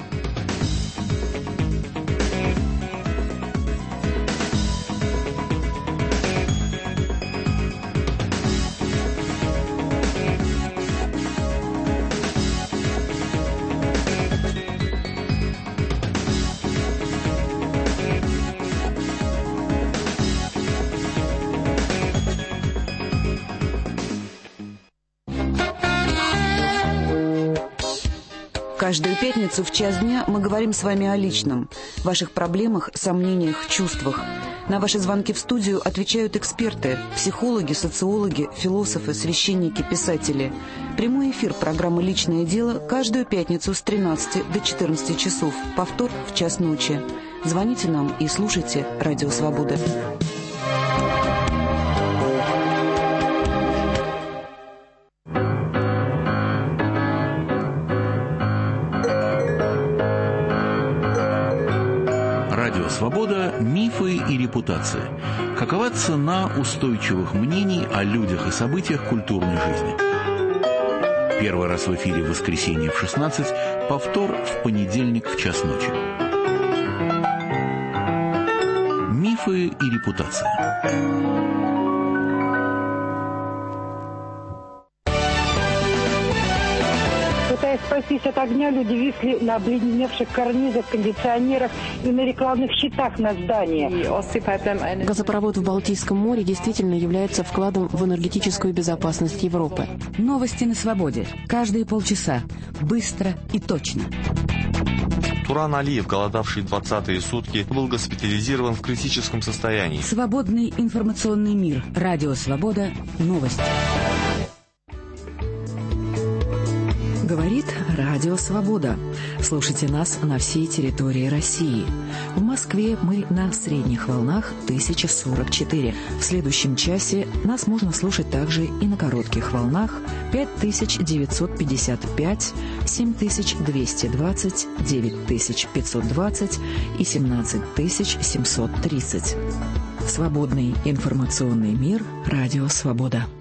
Каждую пятницу в час дня мы говорим с вами о личном, ваших проблемах, сомнениях, чувствах. На ваши звонки в студию отвечают эксперты, психологи, социологи, философы, священники, писатели. Прямой эфир программы «Личное дело» каждую пятницу с тринадцати до четырнадцати часов, повтор в час ночи. Звоните нам и слушайте «Радио Свобода». Свобода, мифы и репутация. Какова цена устойчивых мнений о людях и событиях культурной жизни? Первый раз в эфире в воскресенье в шестнадцать, повтор в понедельник в час ночи. Мифы и репутация. Пытаясь спастись от огня, люди висли на обледеневших карнизах, кондиционерах и на рекламных щитах на здании. Газопровод в Балтийском море действительно является вкладом в энергетическую безопасность Европы. Новости на свободе. Каждые полчаса. Быстро и точно. Туран Алиев, голодавший двадцатые сутки, был госпитализирован в критическом состоянии. Свободный информационный мир. Радио «Свобода». Новости. Говорит Радио Свобода. Слушайте нас на всей территории России. В Москве мы на средних волнах тысяча сорок четыре. В следующем часе нас можно слушать также и на коротких волнах пять тысяч девятьсот пятьдесят пять, семь тысяч двести двадцать, девять тысяч пятьсот двадцать и семнадцать тысяч семьсот тридцать. Свободный информационный мир. Радио Свобода.